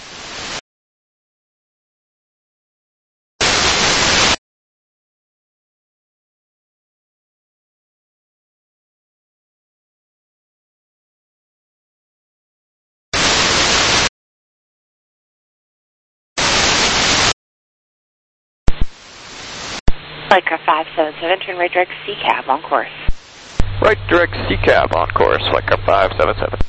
Flight car 577, turn right direct C-cab on course. Right direct C-cab on course, Flight car 577.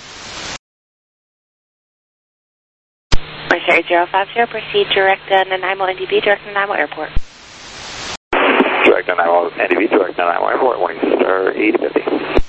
Mortuary 050, proceed direct Nanaimo NDB, direct Nanaimo Airport. Direct Nanaimo NDB, direct Nanaimo Airport, morning, sir. 8050.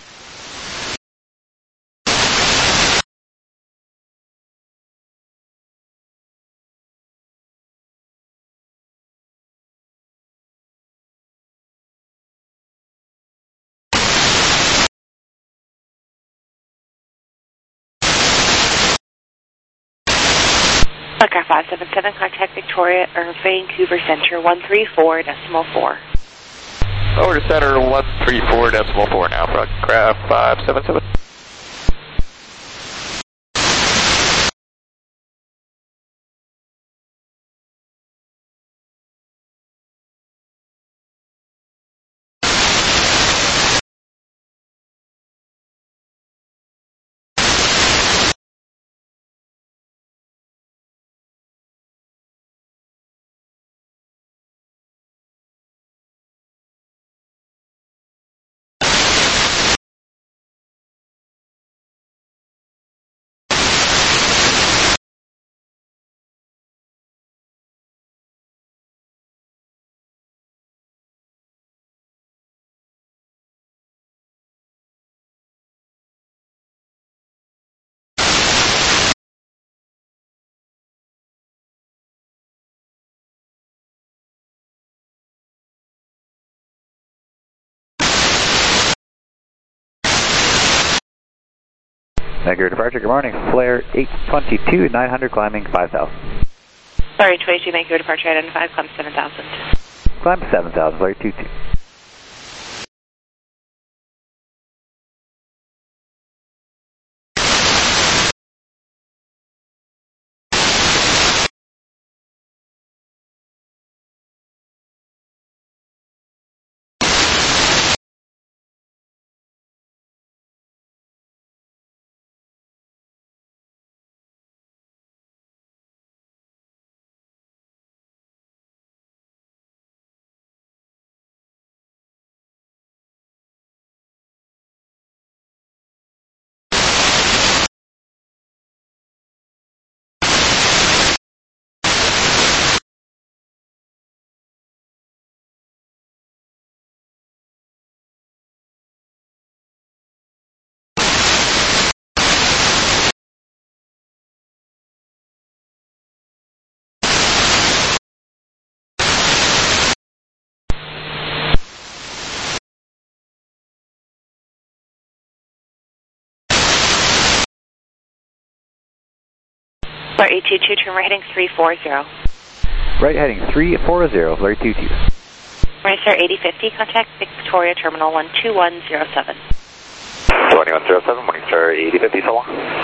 Flight car 577, contact Victoria or Vancouver Center 134.4. Over to center 134.4 now, Flight car 577. Vancouver departure, good morning. Flare 822, 900, climbing 5,000. Sorry, 22, Vancouver departure identified, climb 7,000. Climb 7,000, Flare 22. Flare 822, turn right heading 340. Right heading 340, Flare 22. Morningstar 8050, contact Victoria Terminal 12107. 2107, Morningstar 8050, so long.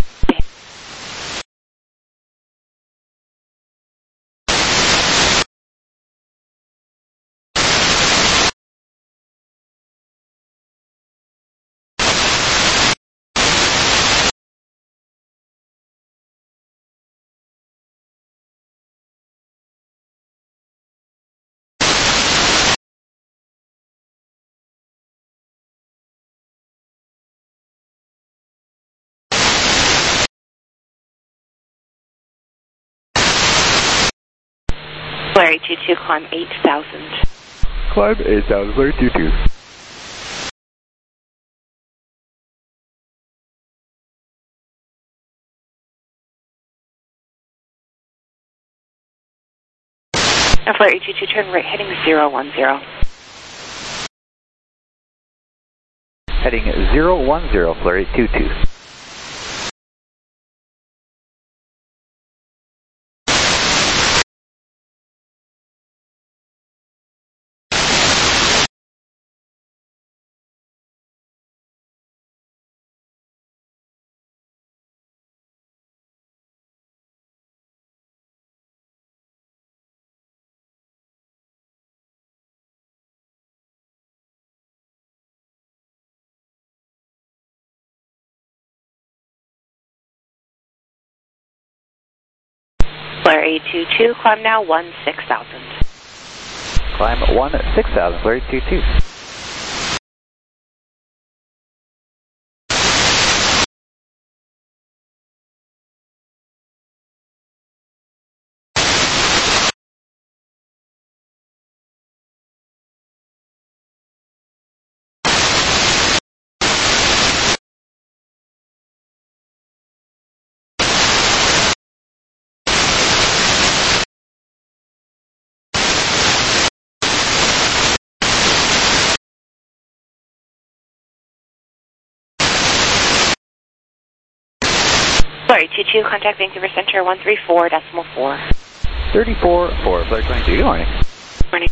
Flare 822, climb 8000. Climb 8000, Flare 22. Flare 822, turn right heading 010. Heading 010, Flare 822. Flare 822, climb now 16,000. Climb 16,000, Flare 822. Flare 822, contact Vancouver Center 134.4. 34-4, Flare 22. Good morning. Morning.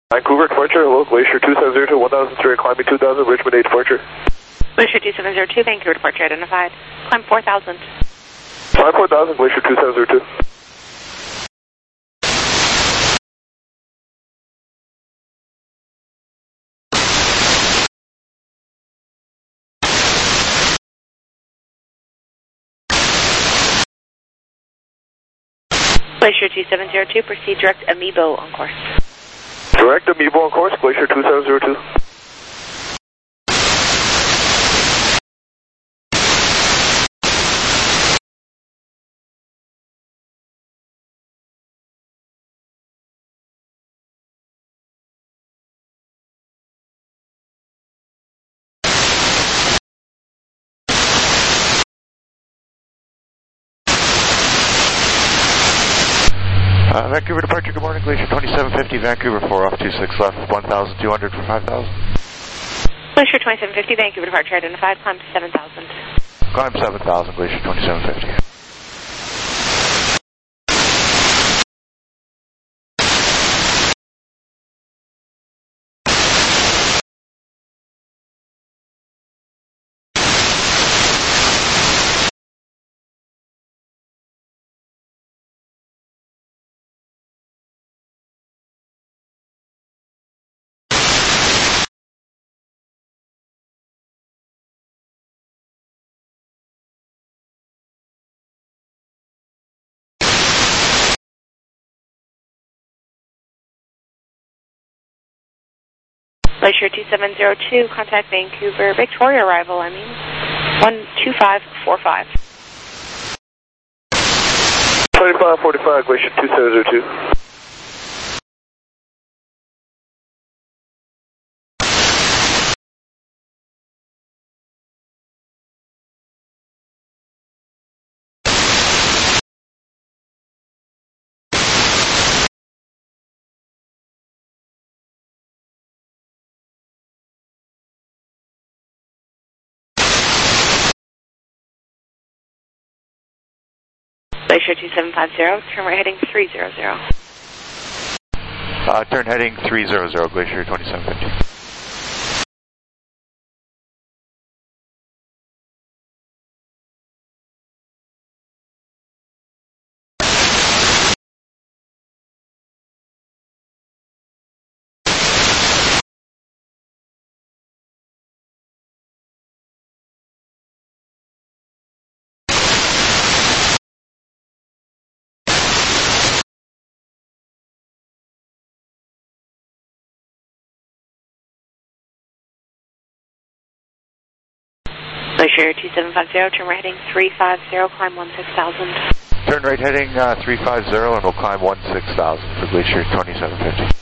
Vancouver, departure, hello, Glacier 2702, 1003, climbing 2000, Richmond 8, departure. Glacier 2702, Vancouver departure identified. Climb 4000. Climb 4000, Glacier 2702. Glacier 2702, proceed direct Amiibo on course. Direct Amiibo on course, Glacier 2702. Vancouver departure, good morning, Glacier 2750, Vancouver 4 off 26 left, 1,200 for 5,000. Glacier 2750, Vancouver departure identified, climb 7000. Climb 7,000, Glacier 2750. Glacier 2702, contact Vancouver, Victoria arrival, 12545. 2545, Glacier 2702. Glacier 2750, turn right heading 300. Turn heading 300, Glacier 2750. Glacier 2750, turn right heading 350, climb 16,000. Turn right heading 350 and we'll climb 16,000 for Glacier 2750.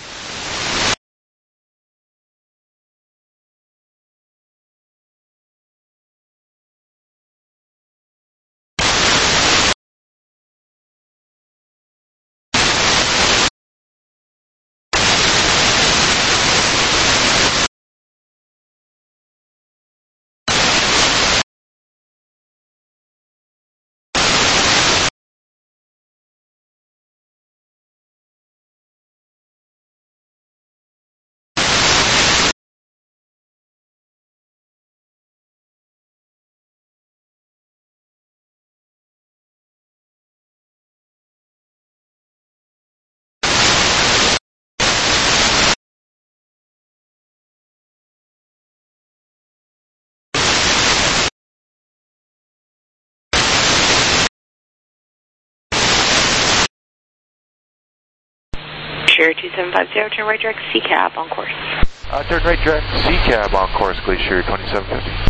Glacier 2750, turn right direct C-cab on course. Turn right direct C-cab on course, Glacier 2750.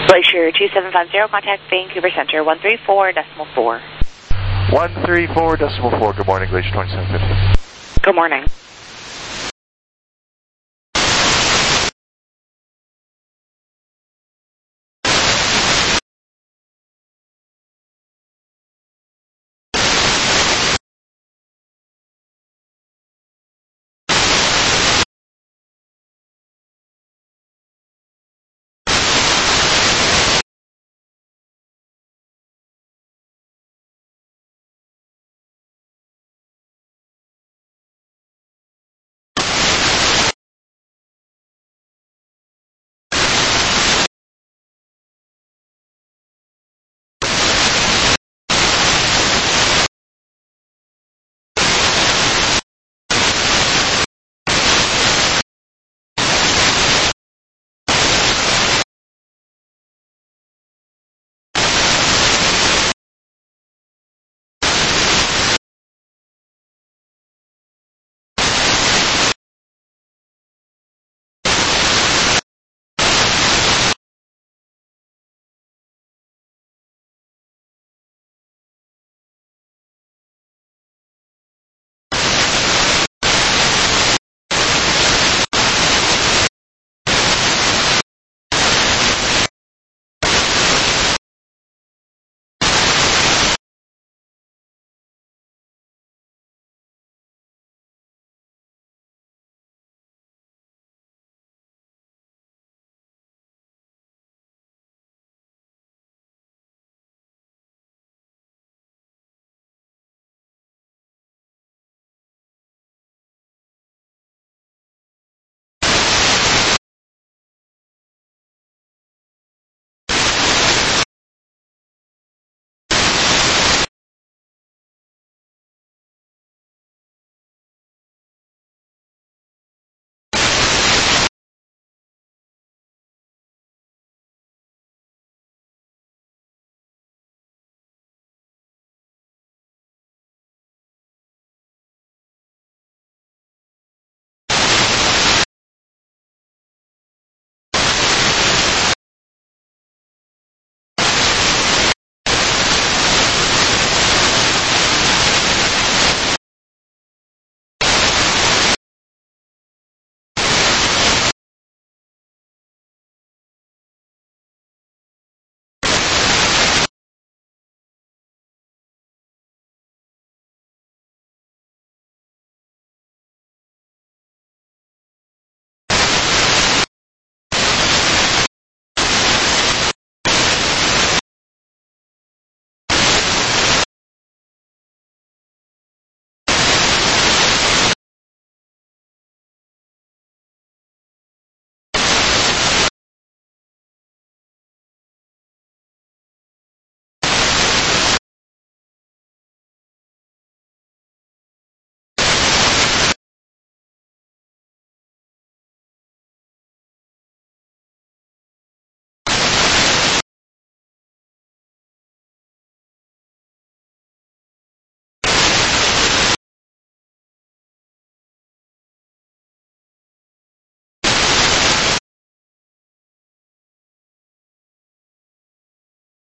Glacier 2750, contact Vancouver Center 134.4. 134.4. Good morning, Glacier 2750. Good morning.